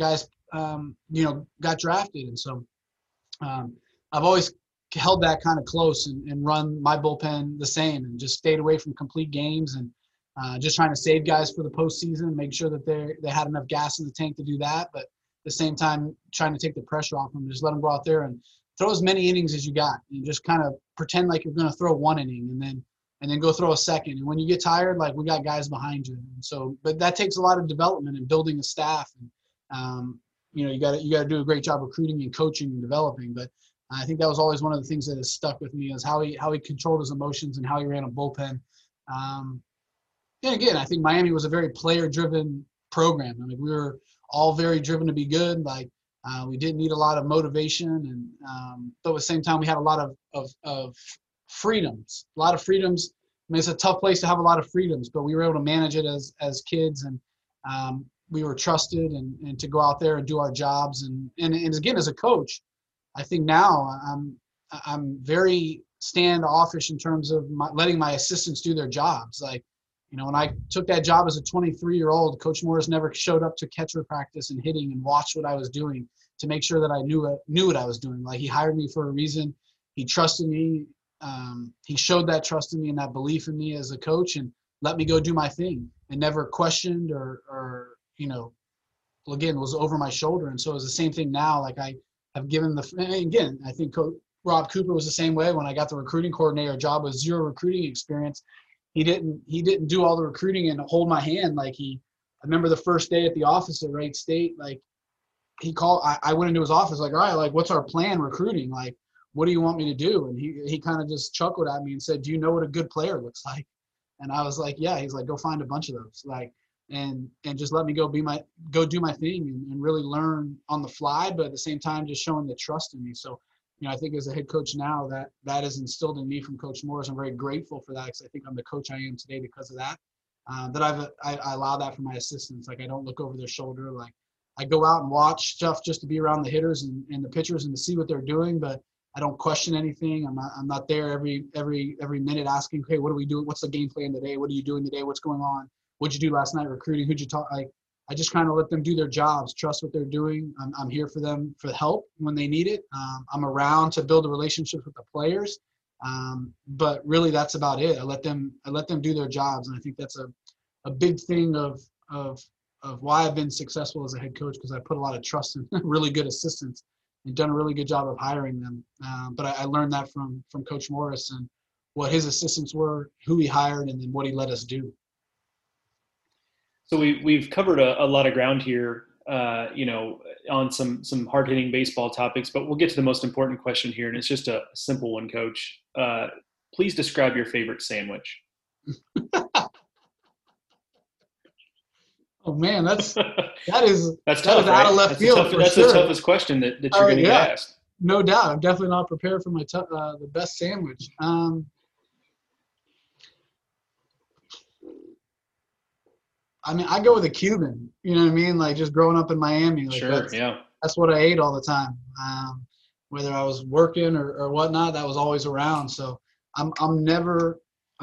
got drafted. And so I've always held that kind of close and run my bullpen the same and just stayed away from complete games and just trying to save guys for the postseason, make sure that they had enough gas in the tank to do that, but at the same time trying to take the pressure off them, just let them go out there and throw as many innings as you got and just kind of pretend like you're going to throw 1 inning and then go throw a second. And when you get tired, like we got guys behind you. And so, but that takes a lot of development and building a staff. And, you got to do a great job recruiting and coaching and developing. But I think that was always one of the things that has stuck with me is how he controlled his emotions and how he ran a bullpen. And again, I think Miami was a very player-driven program. I mean, we were all very driven to be good. Like, we didn't need a lot of motivation, and but at the same time, we had a lot of freedoms. A lot of freedoms. I mean, it's a tough place to have a lot of freedoms, but we were able to manage it as kids, and we were trusted and to go out there and do our jobs. And again, as a coach, I think now I'm very standoffish in terms of letting my assistants do their jobs. Like, when I took that job as a 23-year-old, Coach Morris never showed up to catcher practice and hitting and watched what I was doing to make sure that I knew what I was doing. Like, he hired me for a reason. He trusted me. He showed that trust in me and that belief in me as a coach and let me go do my thing and never questioned or again, was over my shoulder. And so it's the same thing now. Like, I have given again, I think Rob Cooper was the same way. When I got the recruiting coordinator job with 0 recruiting experience, he didn't do all the recruiting and hold my hand. Like, I remember the first day at the office at Wright State, like, he called, I went into his office like, all right, like, what's our plan recruiting? Like, what do you want me to do? And he kind of just chuckled at me and said, do you know what a good player looks like? And I was like, yeah. He's like, go find a bunch of those. Like, and just let me go do my thing and really learn on the fly, but at the same time, just showing the trust in me. So, I think as a head coach now, that is instilled in me from Coach Morris. I'm very grateful for that because I think I'm the coach I am today because of that. I allow that for my assistants. Like I don't look over their shoulder. Like I go out and watch stuff just to be around the hitters and the pitchers and to see what they're doing, but I don't question anything. I'm not there every minute asking, hey, what are we doing? What's the game plan today? What are you doing today? What's going on? What'd you do last night recruiting? Who'd you talk? Like I just kind of let them do their jobs, trust what they're doing. I'm here for them for help when they need it. I'm around to build a relationship with the players. But really that's about it. I let them do their jobs. And I think that's a big thing of why I've been successful as a head coach, because I put a lot of trust in really good assistants and done a really good job of hiring them. But I learned that from Coach Morris and what his assistants were, who he hired, and then what he let us do. So we've covered a lot of ground here, on some hard-hitting baseball topics, but we'll get to the most important question here, and it's just a simple one, Coach. Please describe your favorite sandwich. Oh man, that is tough, out right? of left field. That's sure. the toughest question that you're going to get asked. No doubt. I'm definitely not prepared for my the best sandwich. I mean, I go with a Cuban. You know what I mean? Like just growing up in Miami. Like Sure. That's what I ate all the time. Whether I was working or whatnot, that was always around. So I'm never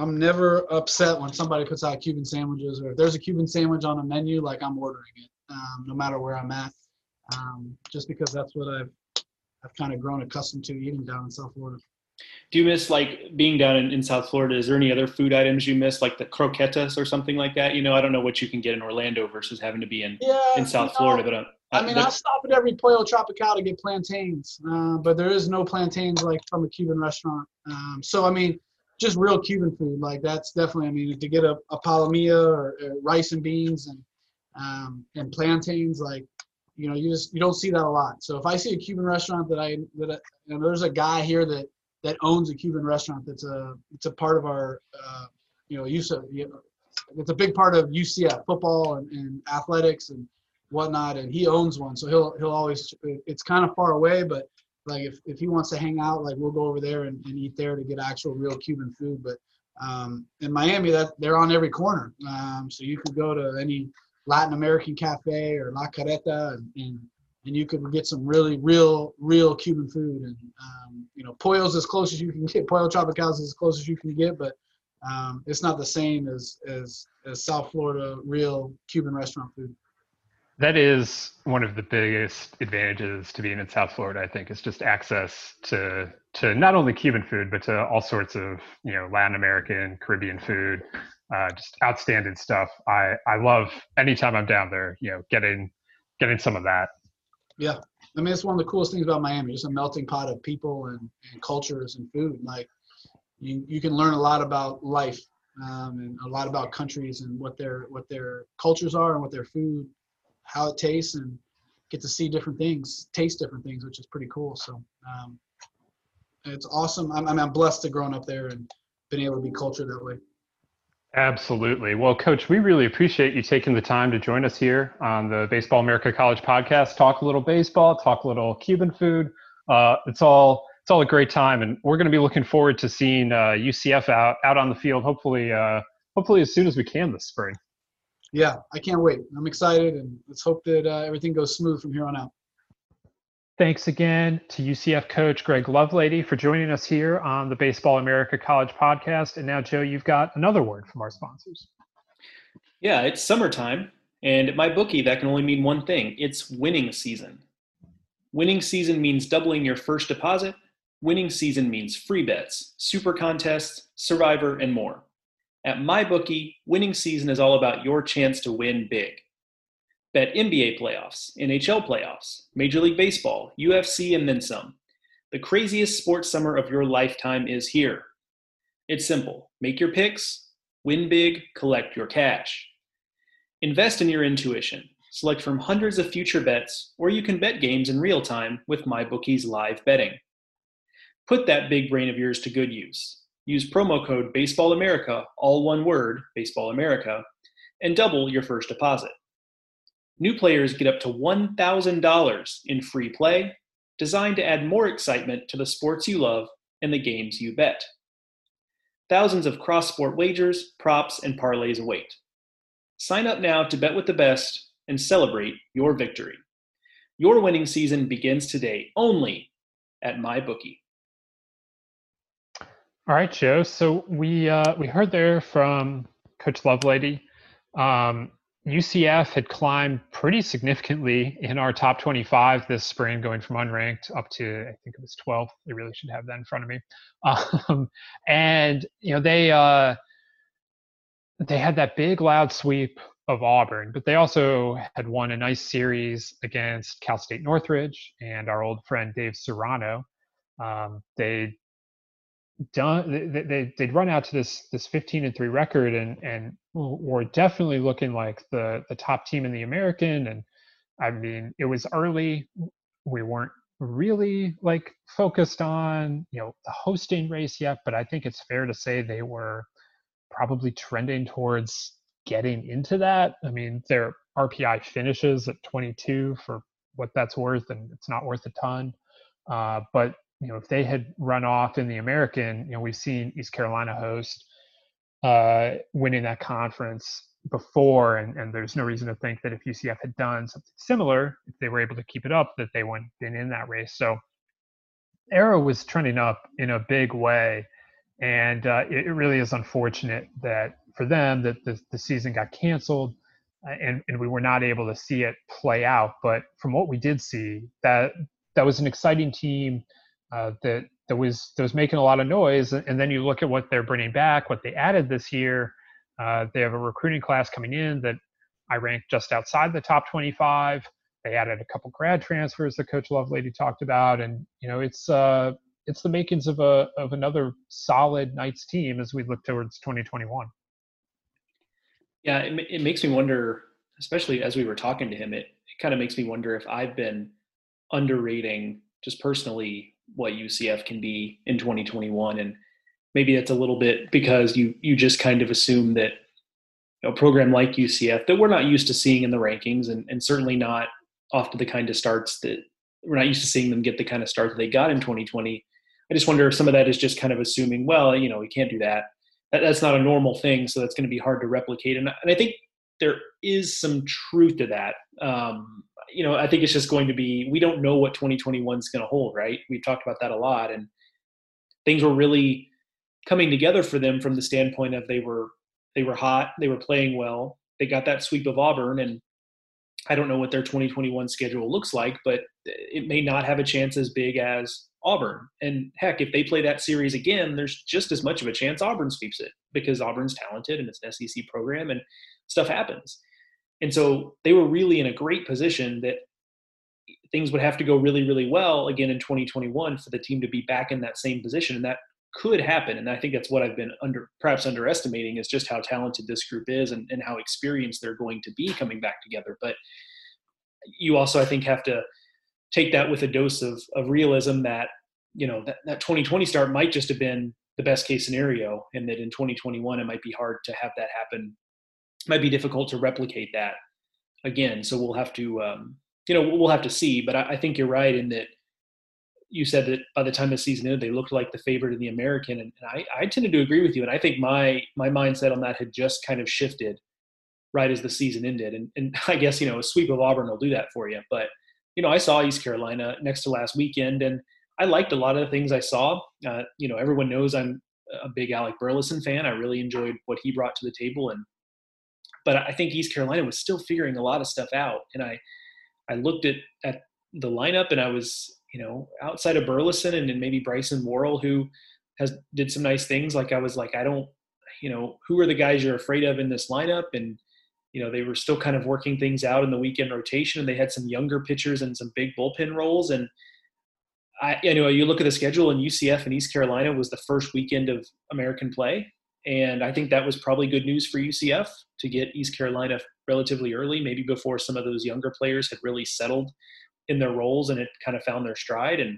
upset when somebody puts out Cuban sandwiches, or if there's a Cuban sandwich on a menu, like I'm ordering it, no matter where I'm at, just because that's what I've kind of grown accustomed to eating down in South Florida. Do you miss like being down in South Florida? Is there any other food items you miss, like the croquetas or something like that? I don't know what you can get in Orlando versus having to be in South Florida, but I stop at every Pollo Tropical to get plantains, but there is no plantains like from a Cuban restaurant. So I mean, just real Cuban food, like that's definitely. To get a palomilla or rice and beans and plantains, like you don't see that a lot. So if I see a Cuban restaurant there's a guy here that owns a Cuban restaurant it's a part of our it's a big part of UCF football and athletics and whatnot, and he owns one, so he'll always, it's kind of far away, but like if he wants to hang out, like we'll go over there and eat there to get actual real Cuban food. But in Miami, that they're on every corner, so you could go to any Latin American cafe or La Carreta and you could get some really real Cuban food. And Pollo's as close as you can get. Pollo Tropical's as close as you can get, but it's not the same as South Florida real Cuban restaurant food. That is one of the biggest advantages to being in South Florida, I think, is just access to not only Cuban food, but to all sorts of, Latin American, Caribbean food, just outstanding stuff. I love anytime I'm down there, getting some of that. Yeah. I mean, it's one of the coolest things about Miami, just a melting pot of people and cultures and food. Like you can learn a lot about life and a lot about countries and what their cultures are and what their food, how it tastes, and get to see different things, taste different things, which is pretty cool. So it's awesome. I'm blessed to growing up there and been able to be cultured that way. Absolutely. Well, Coach, we really appreciate you taking the time to join us here on the Baseball America College podcast, talk a little baseball, talk a little Cuban food. It's all a great time, and we're going to be looking forward to seeing UCF out on the field, hopefully as soon as we can this spring. Yeah, I can't wait. I'm excited, and let's hope that everything goes smooth from here on out. Thanks again to UCF coach Greg Lovelady for joining us here on the Baseball America College podcast. And now, Joe, you've got another word from our sponsors. Yeah, it's summertime, and at MyBookie, that can only mean one thing. It's winning season. Winning season means doubling your first deposit. Winning season means free bets, super contests, Survivor, and more. At MyBookie, winning season is all about your chance to win big. Bet NBA playoffs, NHL playoffs, Major League Baseball, UFC, and then some. The craziest sports summer of your lifetime is here. It's simple. Make your picks, win big, collect your cash. Invest in your intuition. Select from hundreds of future bets, or you can bet games in real time with MyBookie's live betting. Put that big brain of yours to good use. Use promo code BaseballAmerica, all one word, BaseballAmerica, and double your first deposit. New players get up to $1,000 in free play, designed to add more excitement to the sports you love and the games you bet. Thousands of cross-sport wagers, props, and parlays await. Sign up now to bet with the best and celebrate your victory. Your winning season begins today only at MyBookie. All right, Joe. So we heard there from Coach Lovelady. UCF had climbed pretty significantly in our top 25 this spring, going from unranked up to, I think it was 12th. I really should have that in front of me. And they had that big, loud sweep of Auburn, but they also had won a nice series against Cal State Northridge and our old friend Dave Serrano. They'd run out to this 15-3 record and were definitely looking like the top team in the American. And I mean, it was early. We weren't really like focused on the hosting race yet, but I think it's fair to say they were probably trending towards getting into that. I mean, their RPI finishes at 22 for what that's worth, and it's not worth a ton. But if they had run off in the American, we've seen East Carolina host winning that conference before, and there's no reason to think that if UCF had done something similar, if they were able to keep it up, that they wouldn't have been in that race. So Arrow was trending up in a big way, and it really is unfortunate that for them that the season got canceled, and we were not able to see it play out. But from what we did see, that was an exciting team that was making a lot of noise. And then you look at what they're bringing back, what they added this year. They have a recruiting class coming in that I ranked just outside the top 25. They added a couple grad transfers that Coach Lovelady talked about, and it's the makings of another solid Knights team as we look towards 2021. Yeah, it makes me wonder, especially as we were talking to him, it kind of makes me wonder if I've been underrating just personally what UCF can be in 2021. And maybe it's a little bit because you just kind of assume that a program like UCF that we're not used to seeing in the rankings, and certainly not off to the kind of starts that we're not used to seeing them get the kind of start that they got in 2020. I just wonder if some of that is just kind of assuming, well, we can't do that. That's not a normal thing, so that's going to be hard to replicate. And I think there is some truth to that. I think it's just going to be, we don't know what 2021 is going to hold, right? We've talked about that a lot, and things were really coming together for them from the standpoint of they were hot, they were playing well, they got that sweep of Auburn, and I don't know what their 2021 schedule looks like, but it may not have a chance as big as Auburn. And heck, if they play that series again, there's just as much of a chance Auburn sweeps it because Auburn's talented and it's an SEC program and stuff happens. And so they were really in a great position that things would have to go really, really well again in 2021 for the team to be back in that same position. And that could happen. And I think that's what I've been perhaps underestimating, is just how talented this group is and how experienced they're going to be coming back together. But you also, I think, have to take that with a dose of realism that, that 2020 start might just have been the best case scenario, and that in 2021, it might be hard to have that happen. It might be difficult to replicate that again. So we'll have to, we'll have to see, but I think you're right in that you said that by the time the season ended, they looked like the favorite in the American. And I tended to agree with you. And I think my mindset on that had just kind of shifted right as the season ended. And I guess, a sweep of Auburn will do that for you. But, I saw East Carolina next to last weekend, and I liked a lot of the things I saw. Everyone knows I'm a big Alec Burleson fan. I really enjoyed what he brought to the table. But I think East Carolina was still figuring a lot of stuff out. And I looked at the lineup, and I was, outside of Burleson and then maybe Bryson Worrell, who did some nice things. Like I was like, I don't, who are the guys you're afraid of in this lineup? And, they were still kind of working things out in the weekend rotation, and they had some younger pitchers and some big bullpen roles. And you look at the schedule, and UCF and East Carolina was the first weekend of American play. And I think that was probably good news for UCF to get East Carolina relatively early, maybe before some of those younger players had really settled in their roles and it kind of found their stride. And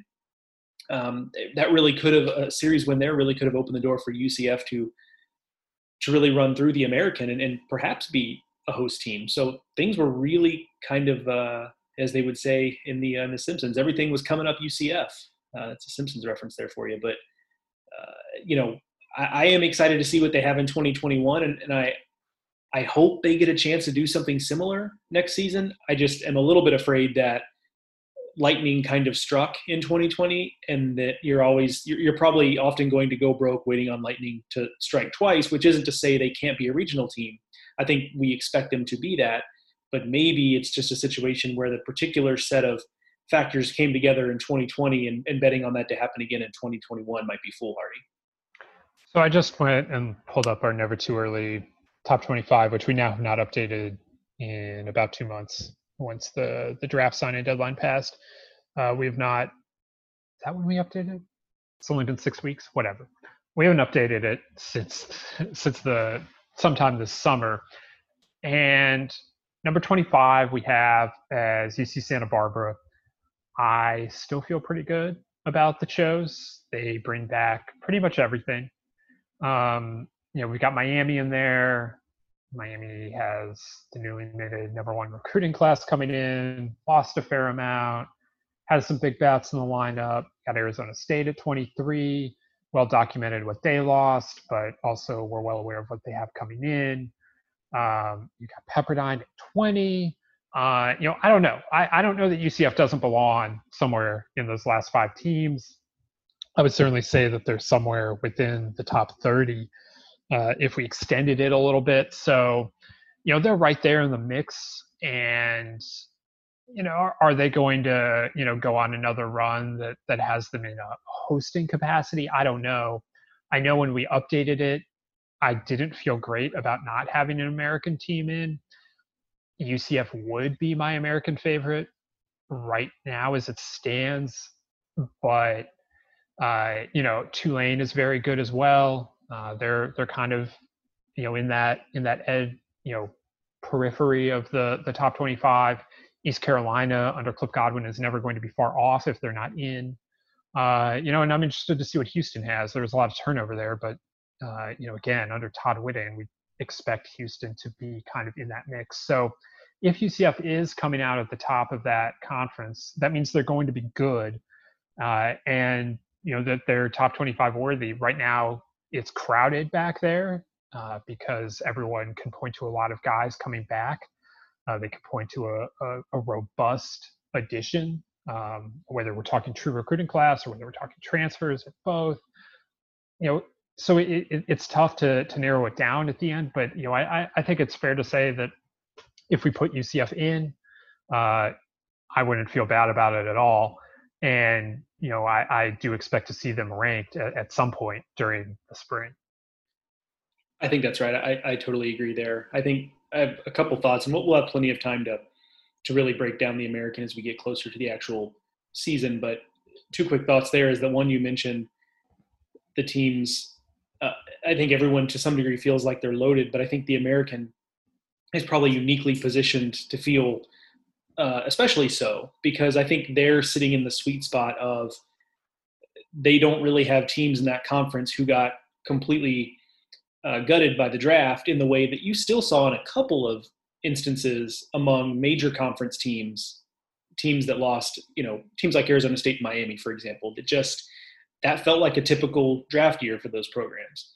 that really could have, a series win there really could have opened the door for UCF to really run through the American and perhaps be a host team. So things were really kind of, as they would say in the Simpsons, everything was coming up UCF. That's a Simpsons reference there for you. But, I am excited to see what they have in 2021. And I hope they get a chance to do something similar next season. I just am a little bit afraid that lightning kind of struck in 2020, and that you're probably often going to go broke waiting on lightning to strike twice, which isn't to say they can't be a regional team. I think we expect them to be that, but maybe it's just a situation where the particular set of factors came together in 2020, and betting on that to happen again in 2021 might be foolhardy. So I just went and pulled up our Never Too Early top 25, which we now have not updated in about 2 months once the draft signing deadline passed. We have not, is that when we updated? It's only been 6 weeks, whatever. We haven't updated it since sometime this summer. And number 25 we have as UC Santa Barbara. I still feel pretty good about the Chos. They bring back pretty much everything. We've got Miami in there. Miami has the newly admitted number 1 recruiting class coming in, lost a fair amount, has some big bats in the lineup. Got Arizona State at 23, well documented what they lost, but also we're well aware of what they have coming in. You got Pepperdine at 20. I don't know. I don't know that UCF doesn't belong somewhere in those last 5 teams. I would certainly say that they're somewhere within the top 30 if we extended it a little bit. So, they're right there in the mix. And, are they going to, go on another run that has them in a hosting capacity? I don't know. I know when we updated it, I didn't feel great about not having an American team in. UCF would be my American favorite right now as it stands. But Tulane is very good as well. They're kind of, in that periphery of the top 25. East Carolina under Cliff Godwin is never going to be far off if they're not in. And I'm interested to see what Houston has. There's a lot of turnover there, but again, under Todd Whitting, we expect Houston to be kind of in that mix. So if UCF is coming out at the top of that conference, that means they're going to be good. And that they're top 25 worthy. Right now, it's crowded back there because everyone can point to a lot of guys coming back. They can point to a robust addition, whether we're talking true recruiting class or whether we're talking transfers or both. So it's tough to narrow it down at the end. But I think it's fair to say that if we put UCF in, I wouldn't feel bad about it at all. And, I do expect to see them ranked at some point during the spring. I think that's right. I totally agree there. I think I have a couple thoughts, and we'll have plenty of time to really break down the American as we get closer to the actual season. But 2 quick thoughts there is that one, you mentioned the teams. I think everyone to some degree feels like they're loaded, but I think the American is probably uniquely positioned to feel especially so, because I think they're sitting in the sweet spot of they don't really have teams in that conference who got completely gutted by the draft in the way that you still saw in a couple of instances among major conference teams that lost, teams like Arizona State and Miami, for example, that felt like a typical draft year for those programs.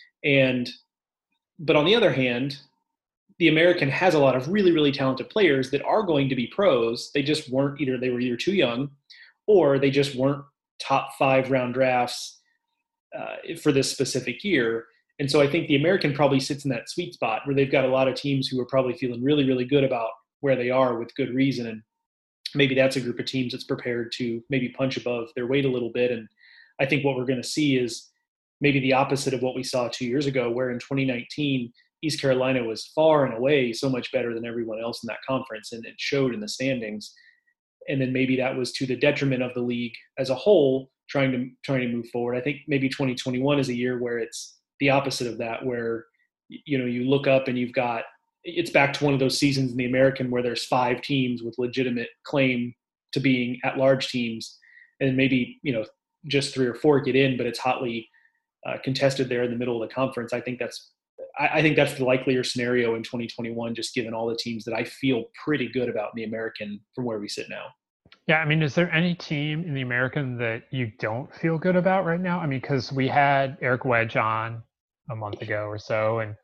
But on the other hand, the American has a lot of really, really talented players that are going to be pros. They just weren't they were either too young or they just weren't top 5 round drafts for this specific year. And so I think the American probably sits in that sweet spot where they've got a lot of teams who are probably feeling really, really good about where they are with good reason. And maybe that's a group of teams that's prepared to maybe punch above their weight a little bit. And I think what we're going to see is maybe the opposite of what we saw 2 years ago, where in 2019, East Carolina was far and away so much better than everyone else in that conference, and it showed in the standings. And then maybe that was to the detriment of the league as a whole, trying to move forward. I think maybe 2021 is a year where it's the opposite of that, where you look up and it's back to one of those seasons in the American where there's 5 teams with legitimate claim to being at-large teams, and maybe just 3 or 4 get in, but it's hotly contested there in the middle of the conference. I think that's the likelier scenario in 2021, just given all the teams that I feel pretty good about in the American from where we sit now. Yeah, I mean, is there any team in the American that you don't feel good about right now? I mean, because we had Eric Wedge on a month ago or so, and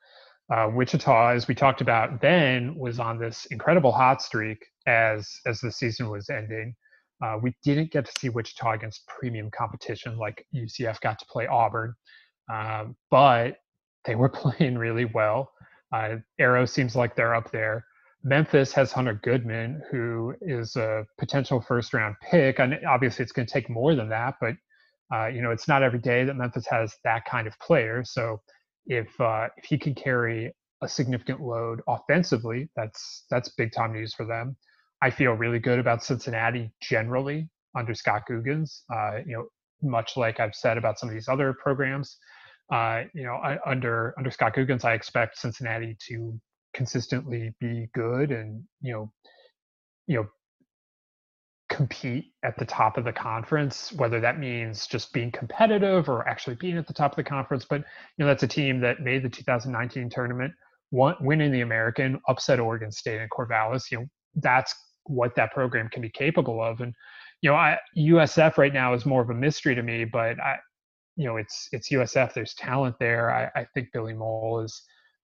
Wichita, as we talked about then, was on this incredible hot streak as the season was ending. We didn't get to see Wichita against premium competition like UCF got to play Auburn, but they were playing really well. Arrow seems like they're up there. Memphis has Hunter Goodman, who is a potential first-round pick. And obviously, it's going to take more than that, but it's not every day that Memphis has that kind of player. So if he can carry a significant load offensively, that's big time news for them. I feel really good about Cincinnati generally under Scott Googins. Much like I've said about some of these other programs, under Scott Googins, I expect Cincinnati to consistently be good and compete at the top of the conference, whether that means just being competitive or actually being at the top of the conference. But that's a team that made the 2019 tournament, winning the American, upset Oregon State and Corvallis. That's what that program can be capable of. And USF right now is more of a mystery to me, but it's USF. There's talent there. I think Billy Mole is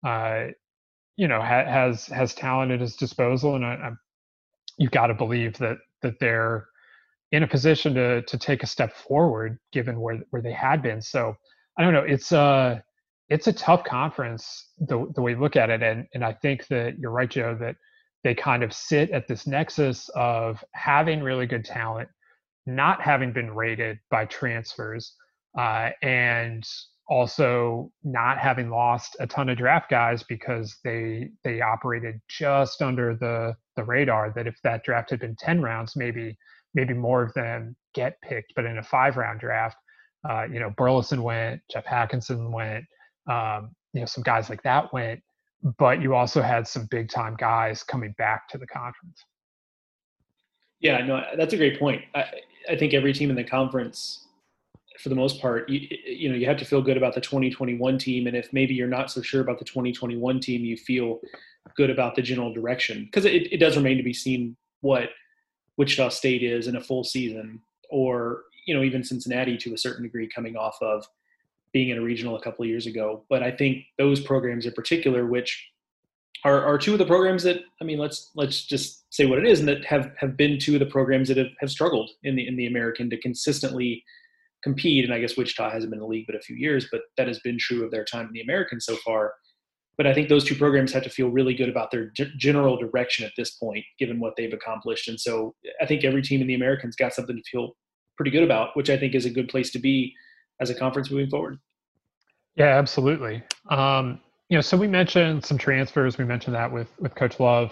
has talent at his disposal, and you've got to believe that they're in a position to take a step forward given where they had been. So I don't know. It's a tough conference the way you look at it, and I think that you're right, Joe, that they kind of sit at this nexus of having really good talent, not having been rated by transfers, and also not having lost a ton of draft guys because they operated just under the radar. That if that draft had been 10 rounds, maybe more of them get picked. But in a 5-round draft, Burleson went, Jeff Hackinson went, some guys like that went. But you also had some big time guys coming back to the conference. Yeah, no, that's a great point. I think every team in the conference, for the most part, you have to feel good about the 2021 team. And if maybe you're not so sure about the 2021 team, you feel good about the general direction. Because it does remain to be seen what Wichita State is in a full season, or, even Cincinnati to a certain degree coming off of being in a regional a couple of years ago. But I think those programs in particular, which are two of the programs that, let's just say what it is, and that have been two of the programs that have struggled in the American to consistently compete. And I guess Wichita hasn't been in the league but a few years, but that has been true of their time in the American so far. But I think those two programs have to feel really good about their general direction at this point, given what they've accomplished. And so I think every team in the American's got something to feel pretty good about, which I think is a good place to be as a conference moving forward. Yeah, absolutely. So we mentioned some transfers. We mentioned that with Coach Love.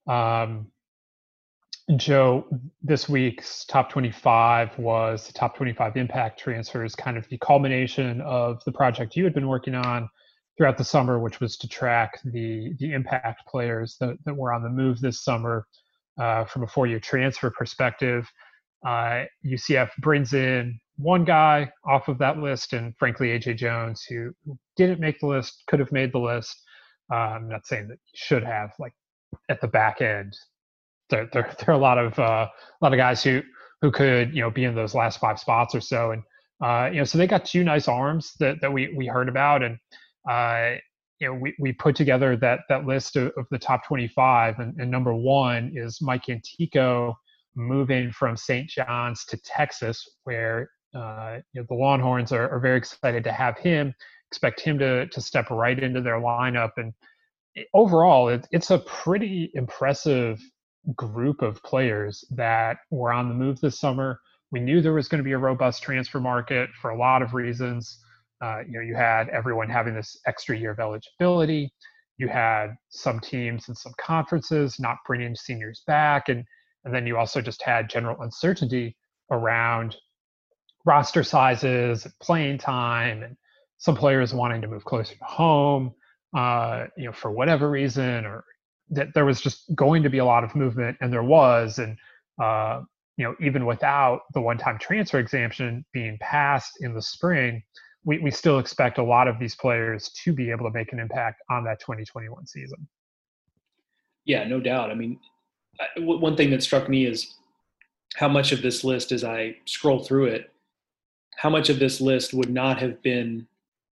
Joe, this week's top 25 was the top 25 impact transfers, kind of the culmination of the project you had been working on throughout the summer, which was to track the impact players that were on the move this summer from a 4-year transfer perspective. UCF brings in one guy off of that list, and frankly, AJ Jones, who didn't make the list, could have made the list. I'm not saying that he should have, like at the back end. There are a lot of guys who could be in those last 5 spots or so, and so they got 2 nice arms that we heard about, and we put together that list of the top 25, and number 1 is Mike Antico, moving from St. John's to Texas, where the Longhorns are very excited to have him. Expect him to step right into their lineup, and overall, it's a pretty impressive group of players that were on the move this summer. We knew there was going to be a robust transfer market for a lot of reasons. You had everyone having this extra year of eligibility. You had some teams and some conferences not bringing seniors back, and then you also just had general uncertainty around roster sizes, playing time, and some players wanting to move closer to home, for whatever reason, or that there was just going to be a lot of movement, and there was. And, even without the one-time transfer exemption being passed in the spring, we still expect a lot of these players to be able to make an impact on that 2021 season. Yeah, no doubt. One thing that struck me is how much of this list, as I scroll through it, how much of this list would not have been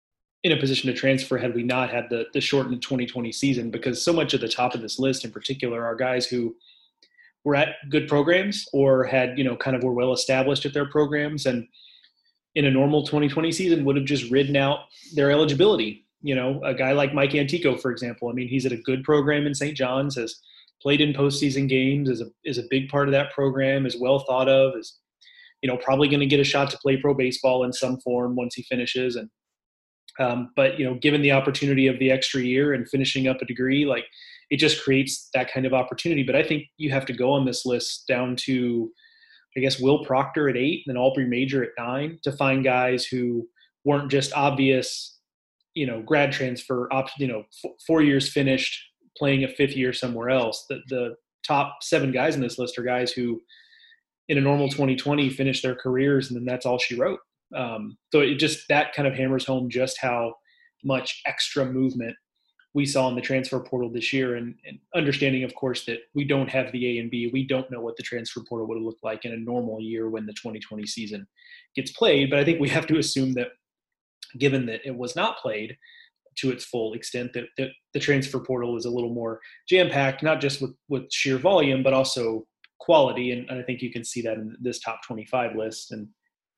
in a position to transfer had we not had the shortened 2020 season, because so much at the top of this list in particular are guys who were at good programs or had, kind of were well established at their programs, and in a normal 2020 season would have just ridden out their eligibility. A guy like Mike Antico, for example, I mean, he's at a good program in St. John's, has played in postseason games, is a big part of that program, is well thought of, is, probably going to get a shot to play pro baseball in some form once he finishes. And, but, given the opportunity of the extra year and finishing up a degree, like, it just creates that kind of opportunity. But I think you have to go on this list down to, I guess, Will Proctor at 8 and then Aubrey Major at 9 to find guys who weren't just obvious, grad transfer, 4 years finished playing a 5th year somewhere else. The top 7 guys in this list are guys who in a normal 2020 finished their careers, and then that's all she wrote. So it just, that kind of hammers home just how much extra movement we saw in the transfer portal this year, and understanding, of course, that we don't have the A and B. We don't know what the transfer portal would have looked like in a normal year when the 2020 season gets played. But I think we have to assume that, given that it was not played to its full extent, that the transfer portal is a little more jam-packed, not just with sheer volume, but also quality. And I think you can see that in this top 25 list. And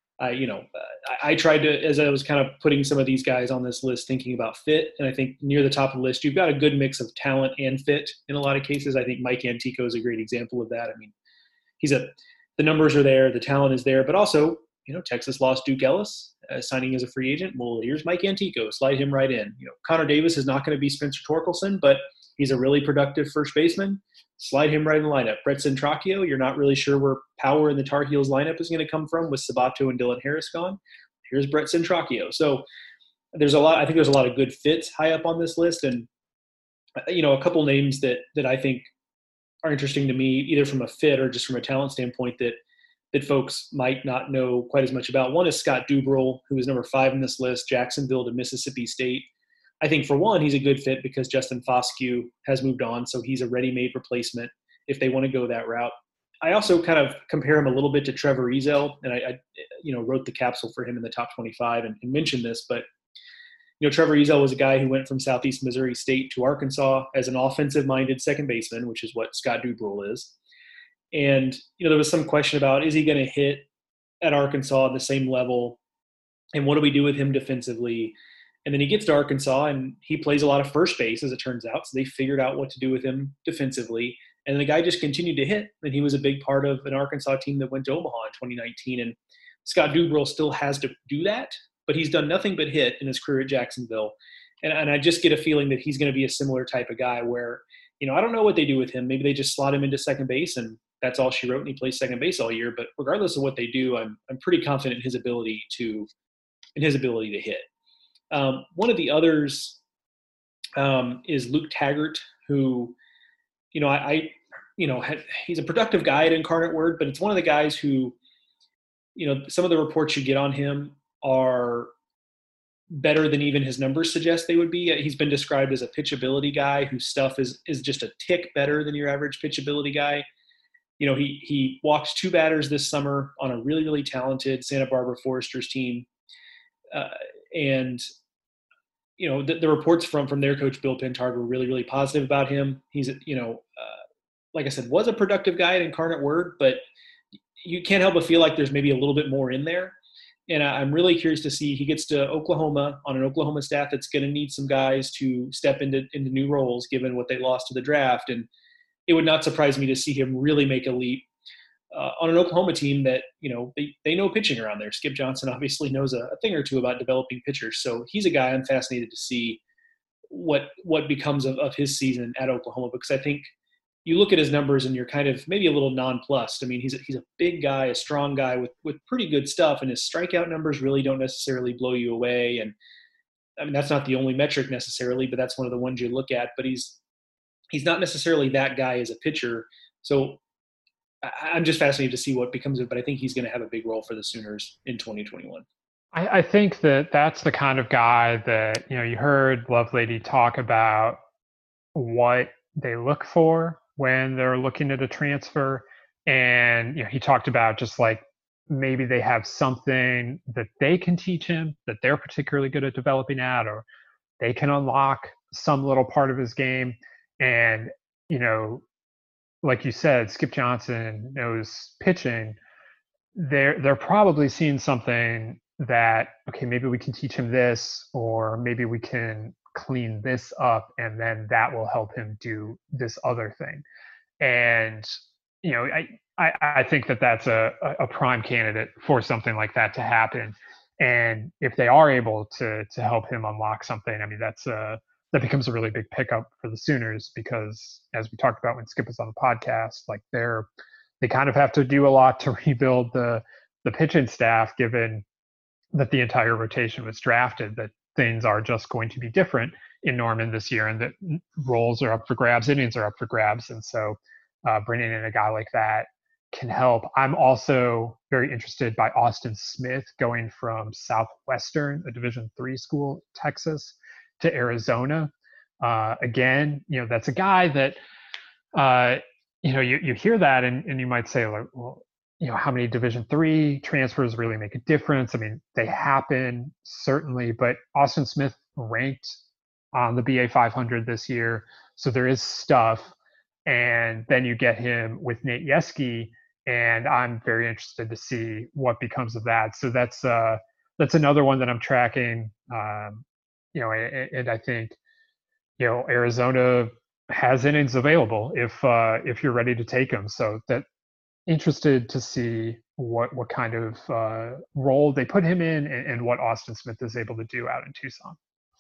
I tried to, as I was kind of putting some of these guys on this list, thinking about fit. And I think near the top of the list, you've got a good mix of talent and fit in a lot of cases. I think Mike Antico is a great example of that. I mean, the numbers are there, the talent is there, but also, Texas lost Duke Ellis, signing as a free agent. Well, here's Mike Antico, slide him right in. Connor Davis is not going to be Spencer Torkelson, but he's a really productive first baseman. Slide him right in the lineup. Brett Centracchio, you're not really sure where power in the Tar Heels lineup is going to come from with Sabato and Dylan Harris gone. Here's Brett Centracchio. So I think there's a lot of good fits high up on this list. And, a couple names that I think are interesting to me, either from a fit or just from a talent standpoint, that folks might not know quite as much about. One is Scott Dubrel, who is number 5 in this list, Jacksonville to Mississippi State. I think, for one, he's a good fit because Justin Foscue has moved on, so he's a ready-made replacement if they want to go that route. I also kind of compare him a little bit to Trevor Ezel, and I wrote the capsule for him in the top 25 and mentioned this, but Trevor Ezel was a guy who went from Southeast Missouri State to Arkansas as an offensive-minded second baseman, which is what Scott Dubrel is. And, there was some question about, is he going to hit at Arkansas at the same level? And what do we do with him defensively? And then he gets to Arkansas and he plays a lot of first base, as it turns out. So they figured out what to do with him defensively. And the guy just continued to hit. And he was a big part of an Arkansas team that went to Omaha in 2019. And Scott Dubrel still has to do that, but he's done nothing but hit in his career at Jacksonville. And I just get a feeling that he's going to be a similar type of guy where, I don't know what they do with him. Maybe they just slot him into second base and that's all she wrote, and he plays second base all year. But regardless of what they do, I'm pretty confident in his ability to hit. One of the others is Luke Taggart, who, he's a productive guy at Incarnate Word, but it's one of the guys who, some of the reports you get on him are better than even his numbers suggest they would be. He's been described as a pitchability guy whose stuff is just a tick better than your average pitchability guy. He walked 2 batters this summer on a really, really talented Santa Barbara Foresters team. And the reports from their coach, Bill Pentard, were really, really positive about him. He's, like I said, was a productive guy at Incarnate Word, but you can't help but feel like there's maybe a little bit more in there. And I'm really curious to see, he gets to Oklahoma on an Oklahoma staff that's going to need some guys to step into new roles given what they lost to the draft. And it would not surprise me to see him really make a leap on an Oklahoma team that, they know pitching around there. Skip Johnson obviously knows a thing or two about developing pitchers. So he's a guy I'm fascinated to see what becomes of his season at Oklahoma, because I think you look at his numbers and you're kind of maybe a little nonplussed. I mean, he's a big guy, a strong guy with pretty good stuff, and his strikeout numbers really don't necessarily blow you away. And I mean, that's not the only metric necessarily, but that's one of the ones you look at. But he's not necessarily that guy as a pitcher. So I'm just fascinated to see what becomes of it, but I think he's going to have a big role for the Sooners in 2021. I think that's the kind of guy that, you heard Lovelady talk about what they look for when they're looking at a transfer. And, he talked about just like maybe they have something that they can teach him that they're particularly good at developing at, or they can unlock some little part of his game. And, like you said, Skip Johnson knows pitching. They're probably seeing something that, okay, maybe we can teach him this, or maybe we can clean this up, and then that will help him do this other thing. And, I think that that's a prime candidate for something like that to happen. And if they are able to help him unlock something, I mean, that becomes a really big pickup for the Sooners, because as we talked about when Skip was on the podcast, like they kind of have to do a lot to rebuild the pitching staff, given that the entire rotation was drafted, that things are just going to be different in Norman this year, and that roles are up for grabs, innings are up for grabs. And so bringing in a guy like that can help. I'm also very interested by Austin Smith going from Southwestern, a Division III school, Texas, to Arizona. Again, that's a guy that, you hear that and you might say, like, well, how many Division III transfers really make a difference? I mean, they happen, certainly, but Austin Smith ranked on the BA 500 this year, so there is stuff. And then you get him with Nate Yeskie, and I'm very interested to see what becomes of that. So that's another one that I'm tracking. And I think, Arizona has innings available if you're ready to take them. So that interested to see what kind of role they put him in, and what Austin Smith is able to do out in Tucson.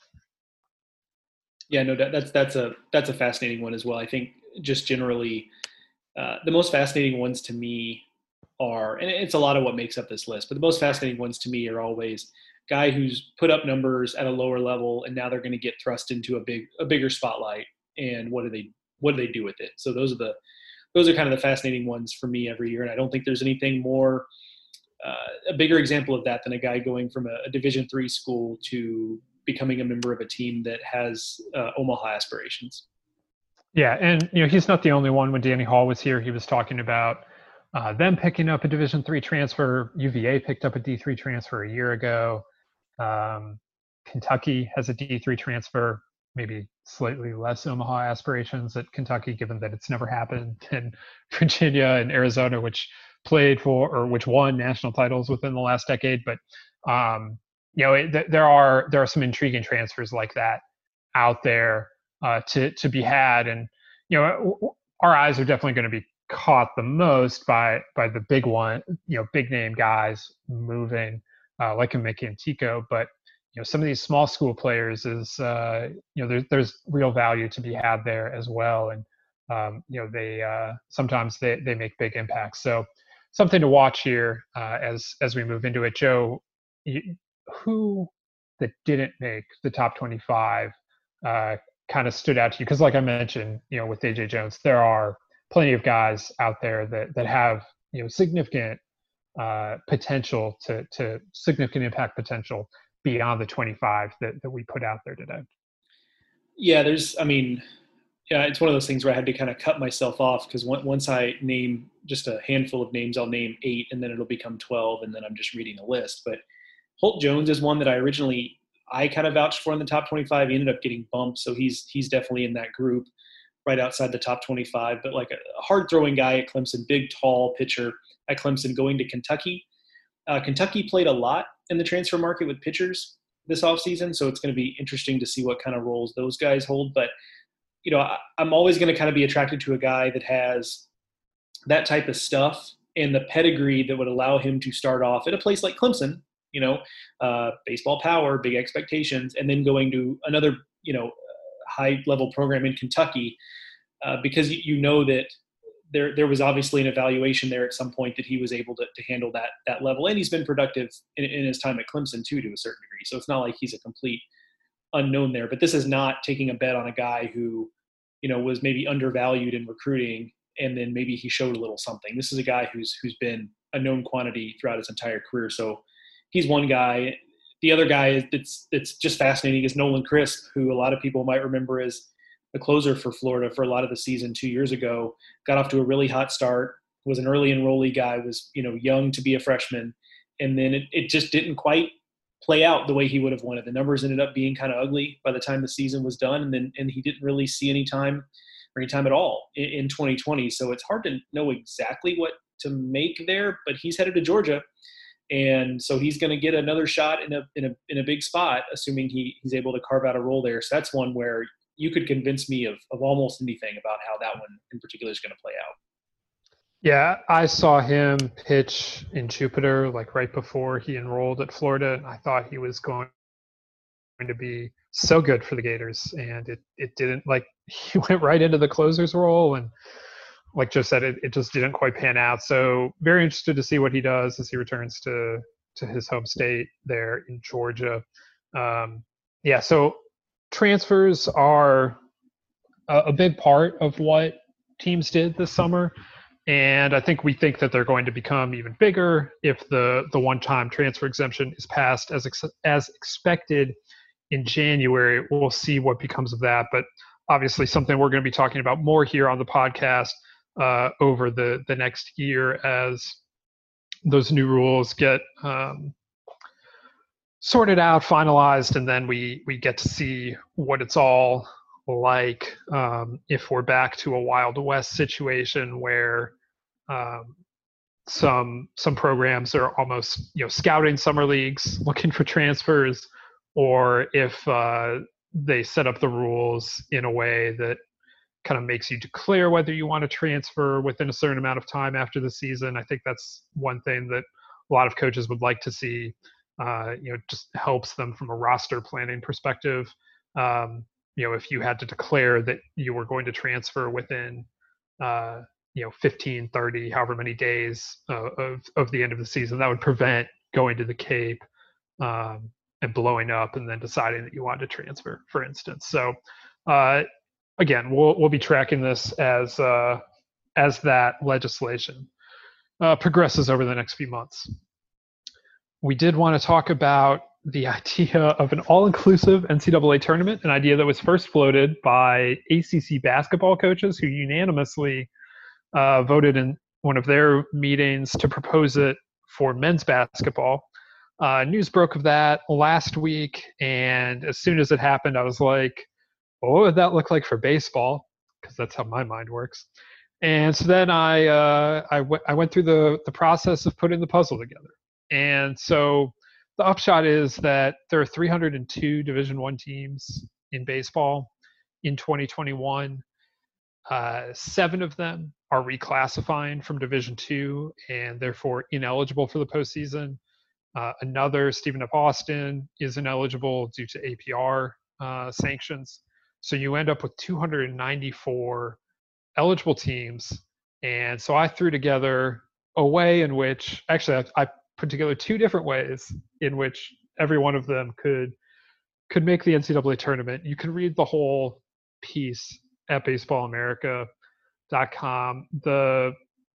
Yeah, no, that's a fascinating one as well. I think just generally, the most fascinating ones to me are, and it's a lot of what makes up this list, but the most fascinating ones to me are always guy who's put up numbers at a lower level, and now they're going to get thrust into a bigger spotlight. And what do they do with it? So those are kind of the fascinating ones for me every year. And I don't think there's anything more a bigger example of that than a guy going from a Division III school to becoming a member of a team that has Omaha aspirations. Yeah, and he's not the only one. When Danny Hall was here, he was talking about them picking up a Division III transfer. UVA picked up a D3 transfer a year ago. Kentucky has a D3 transfer, maybe slightly less Omaha aspirations at Kentucky, given that it's never happened. And Virginia and Arizona, which played for, or which won national titles within the last decade. But there are some intriguing transfers like that out there to be had. And our eyes are definitely going to be caught the most by the big one, big name guys moving, like a Mickey and Tico. But some of these small school players is there's real value to be had there as well. And they sometimes they make big impacts. So something to watch here as we move into it. Joe, who that didn't make the top 25 kind of stood out to you? Because like I mentioned, with AJ Jones, there are plenty of guys out there that have significant potential to significant impact potential beyond the 25 that we put out there today. Yeah, it's one of those things where I had to kind of cut myself off, because once I name just a handful of names, I'll name 8, and then it'll become 12, and then I'm just reading a list. But Holt Jones is one that I kind of vouched for in the top 25. He ended up getting bumped, so he's definitely in that group right outside the top 25. But like a hard-throwing guy at Clemson, big, tall pitcher at Clemson, going to Kentucky. Kentucky played a lot in the transfer market with pitchers this offseason, so it's going to be interesting to see what kind of roles those guys hold. But I'm always going to kind of be attracted to a guy that has that type of stuff and the pedigree that would allow him to start off at a place like Clemson, baseball power, big expectations, and then going to another, high level program in Kentucky, because that there was obviously an evaluation there at some point that he was able to handle that level. And he's been productive in his time at Clemson too, to a certain degree. So it's not like he's a complete unknown there, but this is not taking a bet on a guy who, was maybe undervalued in recruiting, and then maybe he showed a little something. This is a guy who's been a known quantity throughout his entire career. So he's one guy. The other guy that's just fascinating is Nolan Crisp, who a lot of people might remember as the closer for Florida for a lot of the season 2 years ago. Got off to a really hot start, was an early enrollee guy, was, young to be a freshman. And then it just didn't quite play out the way he would have wanted. The numbers ended up being kind of ugly by the time the season was done. And he didn't really see any time at all in 2020. So it's hard to know exactly what to make there, but he's headed to Georgia. And so he's going to get another shot in a big spot, assuming he's able to carve out a role there. So that's one where you could convince me of almost anything about how that one in particular is going to play out. Yeah, I saw him pitch in Jupiter like right before he enrolled at Florida, and I thought he was going to be so good for the Gators, and it didn't. Like, he went right into the closer's role, and like Joe said, it just didn't quite pan out. So very interested to see what he does as he returns to his home state there in Georgia. So transfers are a big part of what teams did this summer. And I think we think that they're going to become even bigger if the one-time transfer exemption is passed as expected in January. We'll see what becomes of that. But obviously something we're going to be talking about more here on the podcast over the next year as those new rules get sorted out, finalized, and then we get to see what it's all like if we're back to a Wild West situation where some programs are almost scouting summer leagues looking for transfers, or if they set up the rules in a way that kind of makes you declare whether you want to transfer within a certain amount of time after the season. I think that's one thing that a lot of coaches would like to see. Just helps them from a roster planning perspective. If you had to declare that you were going to transfer within 15, 30, however many days of the end of the season, that would prevent going to the Cape and blowing up and then deciding that you wanted to transfer, for instance. So again, we'll be tracking this as that legislation progresses over the next few months. We did want to talk about the idea of an all-inclusive NCAA tournament, an idea that was first floated by ACC basketball coaches who unanimously voted in one of their meetings to propose it for men's basketball. News broke of that last week, and as soon as it happened, I was like, what would that look like for baseball? Because that's how my mind works. And so then I went through the process of putting the puzzle together. And so the upshot is that there are 302 Division I teams in baseball in 2021. 7 of them are reclassifying from Division II and therefore ineligible for the postseason. Another, Stephen F. Austin, is ineligible due to APR sanctions. So you end up with 294 eligible teams. And so I threw together a way in which, actually I put together 2 different ways in which every one of them could make the NCAA tournament. You can read the whole piece at baseballamerica.com. The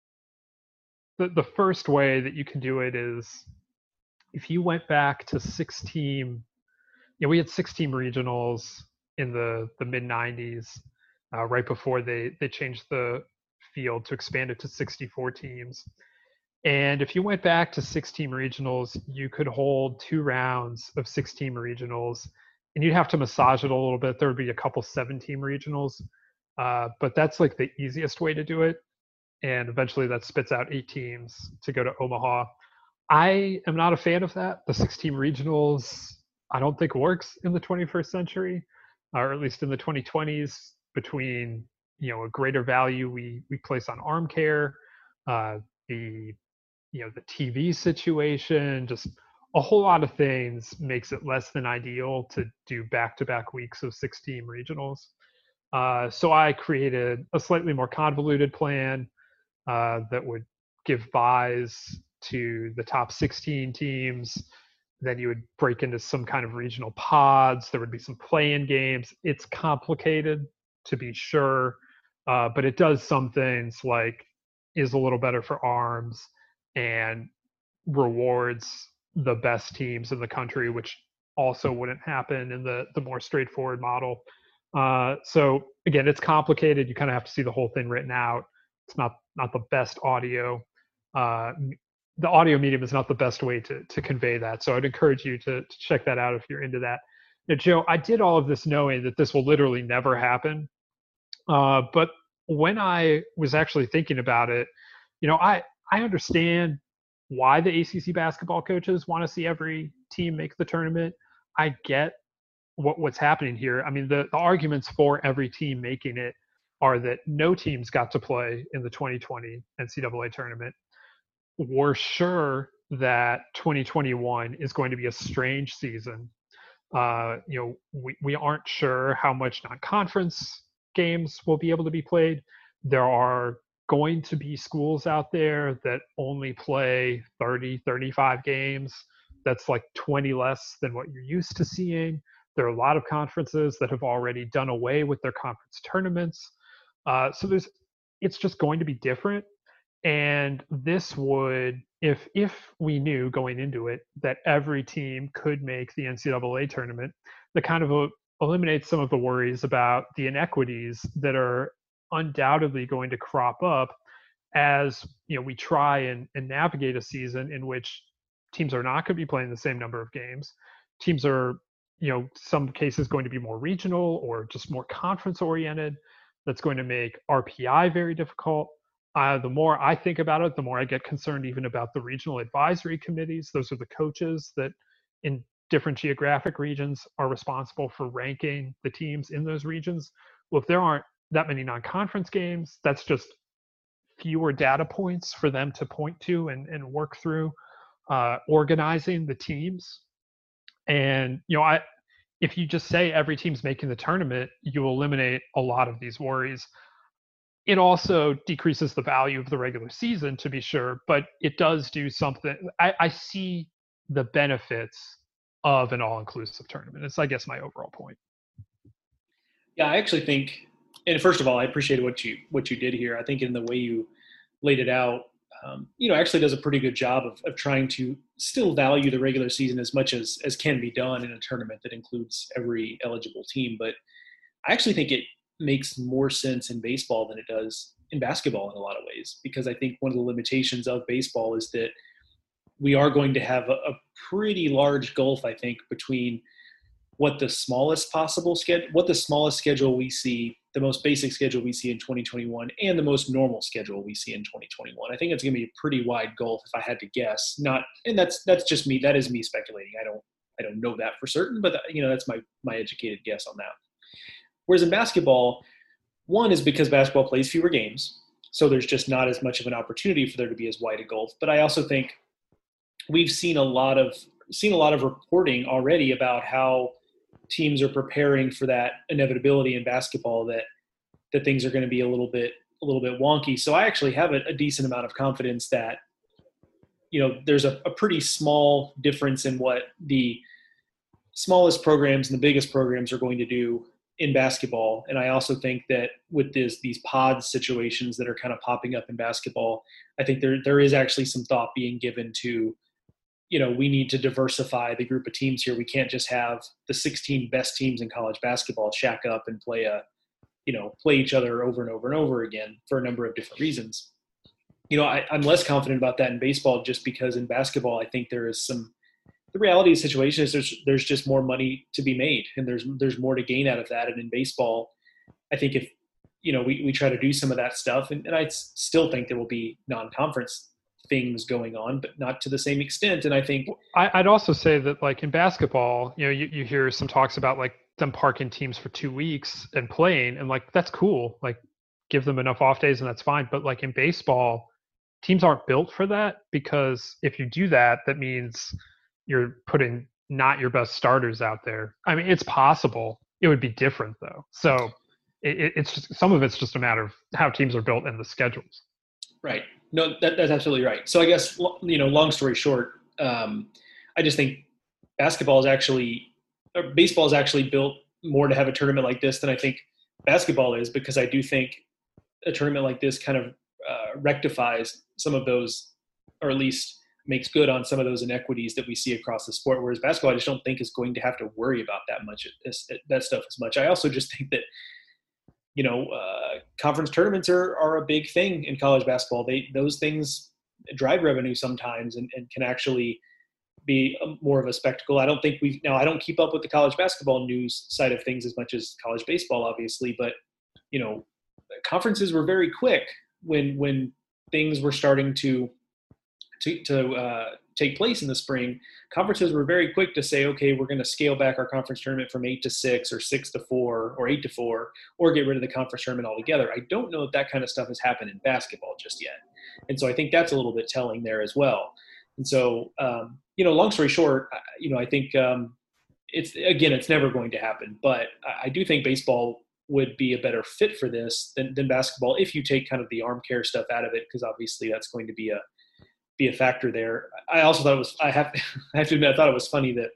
first way that you can do it is if you went back to 6-team, we had 6-team regionals in the mid 90s, right before they changed the field to expand it to 64 teams. And if you went back to 6-team regionals, you could hold 2 rounds of 6-team regionals, and you'd have to massage it a little bit. There would be a couple 7-team regionals, but that's like the easiest way to do it. And eventually that spits out 8 teams to go to Omaha. I am not a fan of that. The 6-team regionals, I don't think works in the 21st century, or at least in the 2020s, between, a greater value we place on arm care, the TV situation, just a whole lot of things makes it less than ideal to do back-to-back weeks of 6-team regionals. So I created a slightly more convoluted plan that would give buys to the top 16 teams. Then you would break into some kind of regional pods. There would be some play-in games. It's complicated, to be sure, but it does some things like is a little better for arms and rewards the best teams in the country, which also wouldn't happen in the more straightforward model. So again, it's complicated. You kind of have to see the whole thing written out. it's not the best audio. The audio medium is not the best way to convey that. So I'd encourage you to check that out if you're into that. Now, Joe, I did all of this knowing that this will literally never happen. But when I was actually thinking about it, I understand why the ACC basketball coaches want to see every team make the tournament. I get what's happening here. I mean, the arguments for every team making it are that no teams got to play in the 2020 NCAA tournament. We're sure that 2021 is going to be a strange season. We aren't sure how much non-conference games will be able to be played. There are going to be schools out there that only play 30, 35 games. That's like 20 less than what you're used to seeing. There are a lot of conferences that have already done away with their conference tournaments. So it's just going to be different. And this would, if we knew going into it that every team could make the NCAA tournament, that kind of eliminates some of the worries about the inequities that are undoubtedly going to crop up as we try and navigate a season in which teams are not going to be playing the same number of games. Teams are, some cases going to be more regional or just more conference oriented. That's going to make RPI very difficult. The more I think about it, the more I get concerned even about the regional advisory committees. Those are the coaches that in different geographic regions are responsible for ranking the teams in those regions. Well, if there aren't that many non-conference games, that's just fewer data points for them to point to and work through organizing the teams. And, if you just say every team's making the tournament, you eliminate a lot of these worries. It also decreases the value of the regular season, to be sure, but it does do something. I see the benefits of an all-inclusive tournament. It's, I guess, my overall point. Yeah, I actually think, and first of all, I appreciate what you did here. I think in the way you laid it out, actually does a pretty good job of trying to still value the regular season as much as can be done in a tournament that includes every eligible team. But I actually think it makes more sense in baseball than it does in basketball in a lot of ways, because I think one of the limitations of baseball is that we are going to have a pretty large gulf, I think, between what the smallest schedule we see, the most basic schedule we see in 2021, and the most normal schedule we see in 2021. I think it's going to be a pretty wide gulf if I had to guess. And that's just me. That is me speculating. I don't know that for certain, but that's my educated guess on that. Whereas in basketball, one is because basketball plays fewer games, so there's just not as much of an opportunity for there to be as wide a gulf. But I also think we've seen a lot of reporting already about how teams are preparing for that inevitability in basketball that things are going to be a little bit wonky. So I actually have a decent amount of confidence that there's a pretty small difference in what the smallest programs and the biggest programs are going to do in basketball. And I also think that with these pod situations that are kind of popping up in basketball, I think there is actually some thought being given to, we need to diversify the group of teams here. We can't just have the 16 best teams in college basketball shack up and play each other over and over and over again for a number of different reasons. I'm less confident about that in baseball, just because in basketball, I think there is the reality of the situation is there's just more money to be made, and there's more to gain out of that. And in baseball, I think if, we try to do some of that stuff, and I still think there will be non-conference things going on, but not to the same extent. And I think I'd also say that, like in basketball, you hear some talks about like them parking teams for 2 weeks and playing, and like that's cool. Like give them enough off days and that's fine. But like in baseball, teams aren't built for that, because if you do that, that means you're putting not your best starters out there. I mean, it's possible. It would be different though. So it's just, some of it's just a matter of how teams are built and the schedules. Right. No, that's absolutely right. So I guess, long story short, I just think baseball is actually built more to have a tournament like this than I think basketball is, because I do think a tournament like this kind of rectifies some of those, or at least makes good on some of those inequities that we see across the sport. Whereas basketball, I just don't think is going to have to worry about that stuff as much. I also just think that conference tournaments are a big thing in college basketball. Those things drive revenue sometimes and can actually be more of a spectacle. I don't keep up with the college basketball news side of things as much as college baseball, obviously, but conferences were very quick when things were starting to take place in the spring. Conferences were very quick to say, okay, we're going to scale back our conference tournament from 8 to 6 or 6 to 4 or 8 to 4, or get rid of the conference tournament altogether. I don't know if that kind of stuff has happened in basketball just yet. And so I think that's a little bit telling there as well. And so, long story short, I think it's never going to happen, but I do think baseball would be a better fit for this than basketball if you take kind of the arm care stuff out of it, because obviously that's going to be a factor there. I also thought I have to admit, I thought it was funny that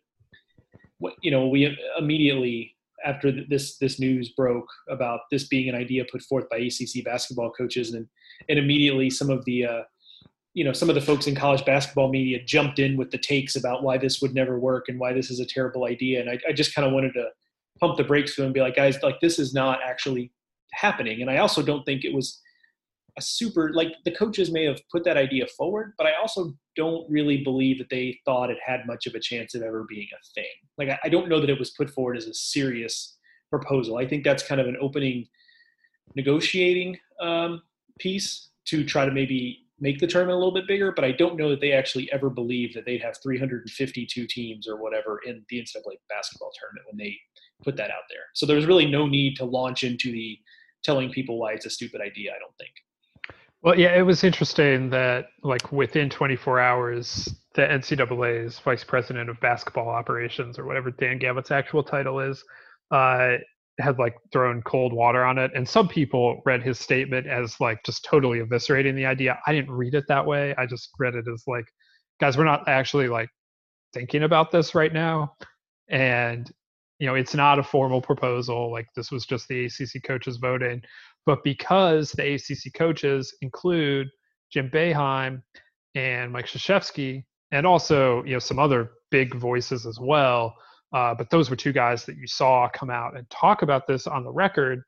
we immediately after this news broke about this being an idea put forth by ACC basketball coaches, and immediately some of the folks in college basketball media jumped in with the takes about why this would never work and why this is a terrible idea. And I just kind of wanted to pump the brakes to them and be like, guys, like, this is not actually happening. And I also don't think it was a super, like, the coaches may have put that idea forward, but I also don't really believe that they thought it had much of a chance of ever being a thing. Like, I don't know that it was put forward as a serious proposal. I think that's kind of an opening negotiating piece to try to maybe make the tournament a little bit bigger, but I don't know that they actually ever believed that they'd have 352 teams or whatever in the NCAA basketball tournament when they put that out there. So there's really no need to launch into the telling people why it's a stupid idea, I don't think. Well, yeah, it was interesting that, like, within 24 hours, the NCAA's vice president of basketball operations, or whatever Dan Gavitt's actual title is, had, like, thrown cold water on it. And some people read his statement as, like, just totally eviscerating the idea. I didn't read it that way. I just read it as, like, guys, we're not actually, like, thinking about this right now. And, it's not a formal proposal. Like, this was just the ACC coaches voting. But because the ACC coaches include Jim Boeheim and Mike Krzyzewski, and also, some other big voices as well, but those were two guys that you saw come out and talk about this on the record.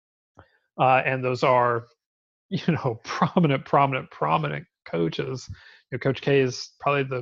And those are, prominent coaches. Coach K is probably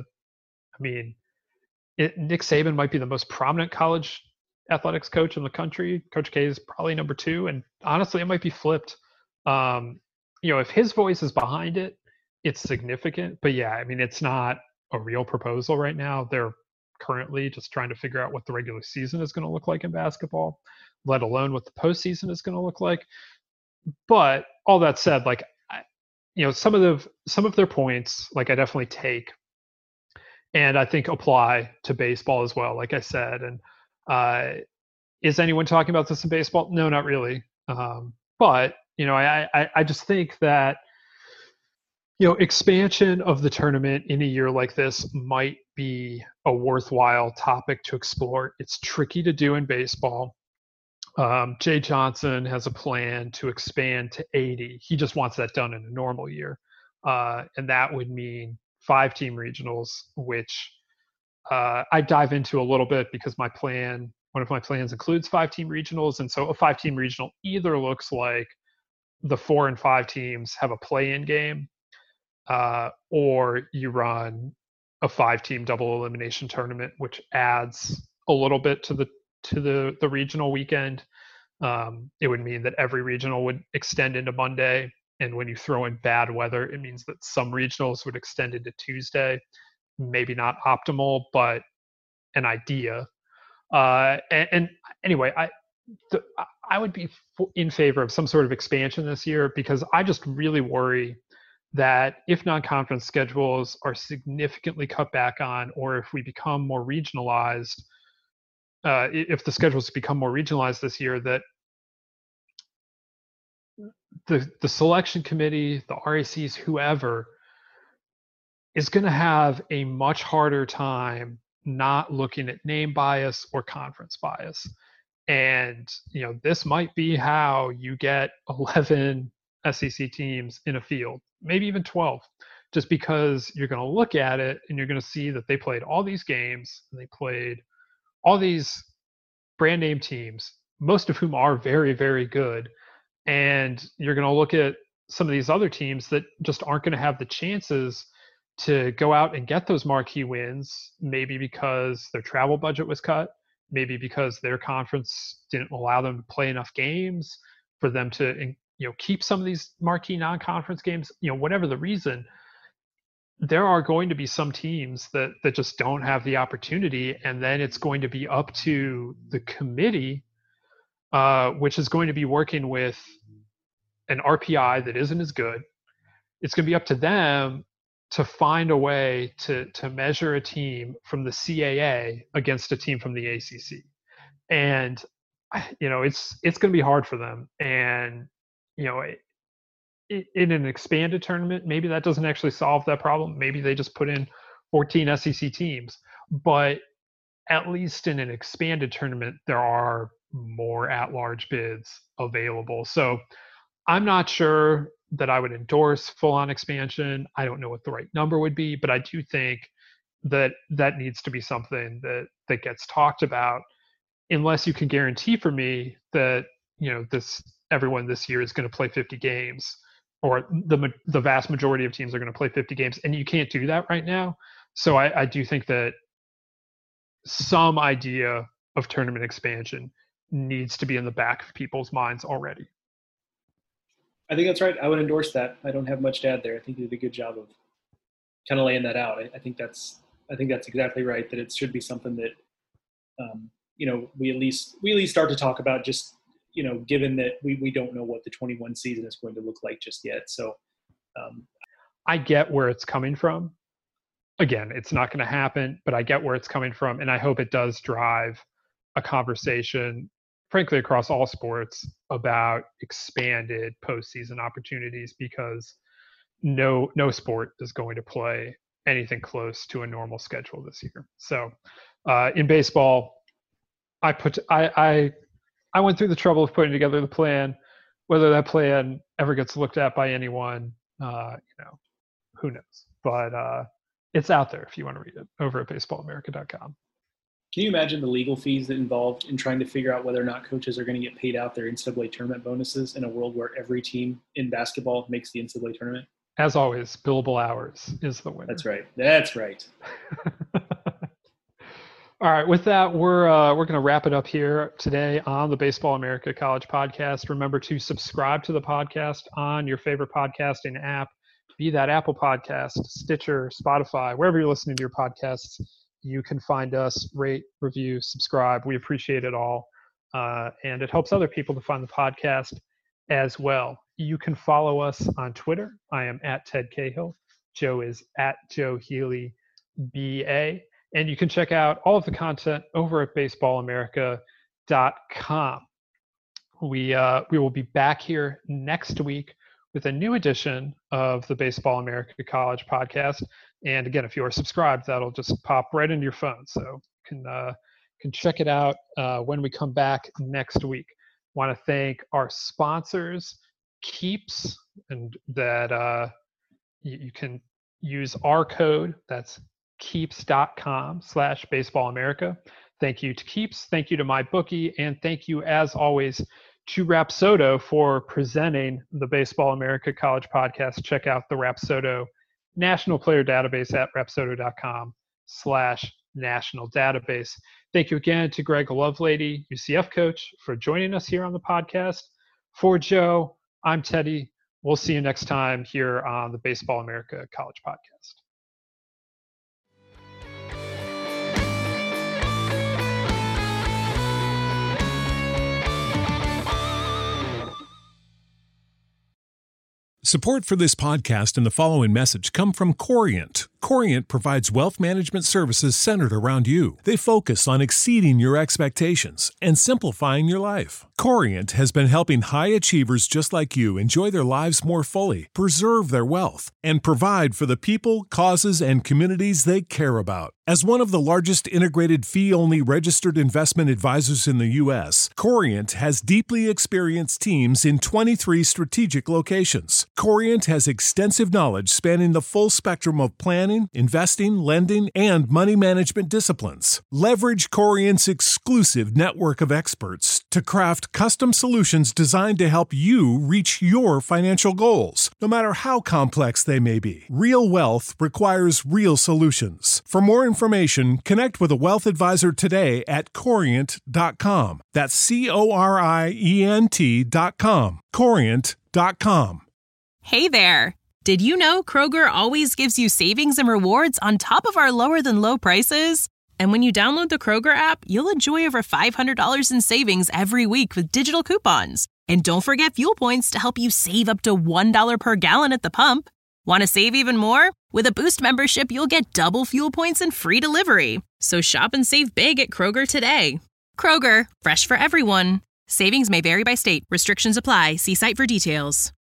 Nick Saban might be the most prominent college athletics coach in the country. Coach K is probably number 2. And honestly, it might be flipped. If his voice is behind it, it's significant. But yeah, it's not a real proposal right now. They're currently just trying to figure out what the regular season is going to look like in basketball, let alone what the postseason is going to look like. But all that said, like, some of their points, like, I definitely take, and I think apply to baseball as well, like I said. And is anyone talking about this in baseball? No, not really. But I just think that expansion of the tournament in a year like this might be a worthwhile topic to explore. It's tricky to do in baseball. Jay Johnson has a plan to expand to 80. He just wants that done in a normal year. And that would mean 5-team regionals, which I dive into a little bit because one of my plans includes 5-team regionals. And so a 5-team regional either looks like the 4 and 5 teams have a play-in game, or you run a 5-team double elimination tournament, which adds a little bit to the regional weekend. It would mean that every regional would extend into Monday. And when you throw in bad weather, it means that some regionals would extend into Tuesday. Maybe not optimal, but an idea. And anyway, I would be in favor of some sort of expansion this year, because I just really worry that if non-conference schedules are significantly cut back on, or if we become more regionalized, if the schedules become more regionalized this year, that the selection committee, the RACs, whoever, is going to have a much harder time not looking at name bias or conference bias. And, this might be how you get 11 SEC teams in a field, maybe even 12, just because you're going to look at it and you're going to see that they played all these games and they played all these brand name teams, most of whom are very, very good. And you're going to look at some of these other teams that just aren't going to have the chances to go out and get those marquee wins, maybe because their travel budget was cut, maybe because their conference didn't allow them to play enough games for them to, keep some of these marquee non-conference games, whatever the reason. There are going to be some teams that just don't have the opportunity, and then it's going to be up to the committee, which is going to be working with an RPI that isn't as good. It's going to be up to them to find a way to measure a team from the CAA against a team from the ACC. And, it's going to be hard for them. And, in an expanded tournament, maybe that doesn't actually solve that problem. Maybe they just put in 14 SEC teams. But at least in an expanded tournament, there are more at-large bids available. So I'm not sure that I would endorse full-on expansion. I don't know what the right number would be, but I do think that needs to be something that gets talked about, unless you can guarantee for me that everyone this year is going to play 50 games, or the vast majority of teams are going to play 50 games, and you can't do that right now. So I do think that some idea of tournament expansion needs to be in the back of people's minds already. I think that's right. I would endorse that. I don't have much to add there. I think you did a good job of kind of laying that out. I think that's exactly right, that it should be something that, we at least start to talk about, just, given that we don't know what the 21 season is going to look like just yet. So I get where it's coming from. Again, it's not going to happen, but I get where it's coming from. And I hope it does drive a conversation, frankly, across all sports, about expanded postseason opportunities, because no sport is going to play anything close to a normal schedule this year. So in baseball, I went through the trouble of putting together the plan. Whether that plan ever gets looked at by anyone, who knows? But it's out there if you want to read it, over at baseballamerica.com. Can you imagine the legal fees that involved in trying to figure out whether or not coaches are going to get paid out their NCAA tournament bonuses in a world where every team in basketball makes the NCAA tournament? As always, billable hours is the winner. That's right. All right, with that, we're going to wrap it up here today on the Baseball America College Podcast. Remember to subscribe to the podcast on your favorite podcasting app, be that Apple Podcast, Stitcher, Spotify, wherever you're listening to your podcasts. You can find us, rate, review, subscribe. We appreciate it all. And it helps other people to find the podcast as well. You can follow us on Twitter. I am at Ted Cahill. Joe is at Joe Healy BA. And you can check out all of the content over at baseballamerica.com. We will be back here next week with a new edition of the Baseball America College Podcast. And again, if you are subscribed, that'll just pop right into your phone. So you can check it out when we come back next week. Want to thank our sponsors, Keeps, and that you can use our code. That's keeps.com/baseballamerica. Thank you to Keeps. Thank you to MyBookie. And thank you, as always, to Rapsodo for presenting the Baseball America College Podcast. Check out the Rapsodo National Player Database at rapsodo.com/national database. Thank you again to Greg Lovelady, UCF coach, for joining us here on the podcast. For Joe, I'm Teddy. We'll see you next time here on the Baseball America College Podcast. Support for this podcast and the following message come from Corient. Corient provides wealth management services centered around you. They focus on exceeding your expectations and simplifying your life. Corient has been helping high achievers just like you enjoy their lives more fully, preserve their wealth, and provide for the people, causes, and communities they care about. As one of the largest integrated fee-only registered investment advisors in the U.S., Corient has deeply experienced teams in 23 strategic locations. Corient has extensive knowledge spanning the full spectrum of planning, investing, lending, and money management disciplines. Leverage Corient's exclusive network of experts to craft custom solutions designed to help you reach your financial goals, no matter how complex they may be. Real wealth requires real solutions. For more information, connect with a wealth advisor today at Corient.com. That's Corient.com. Corient.com. Hey there! Did you know Kroger always gives you savings and rewards on top of our lower than low prices? And when you download the Kroger app, you'll enjoy over $500 in savings every week with digital coupons. And don't forget fuel points to help you save up to $1 per gallon at the pump. Want to save even more? With a Boost membership, you'll get double fuel points and free delivery. So shop and save big at Kroger today. Kroger, fresh for everyone. Savings may vary by state. Restrictions apply. See site for details.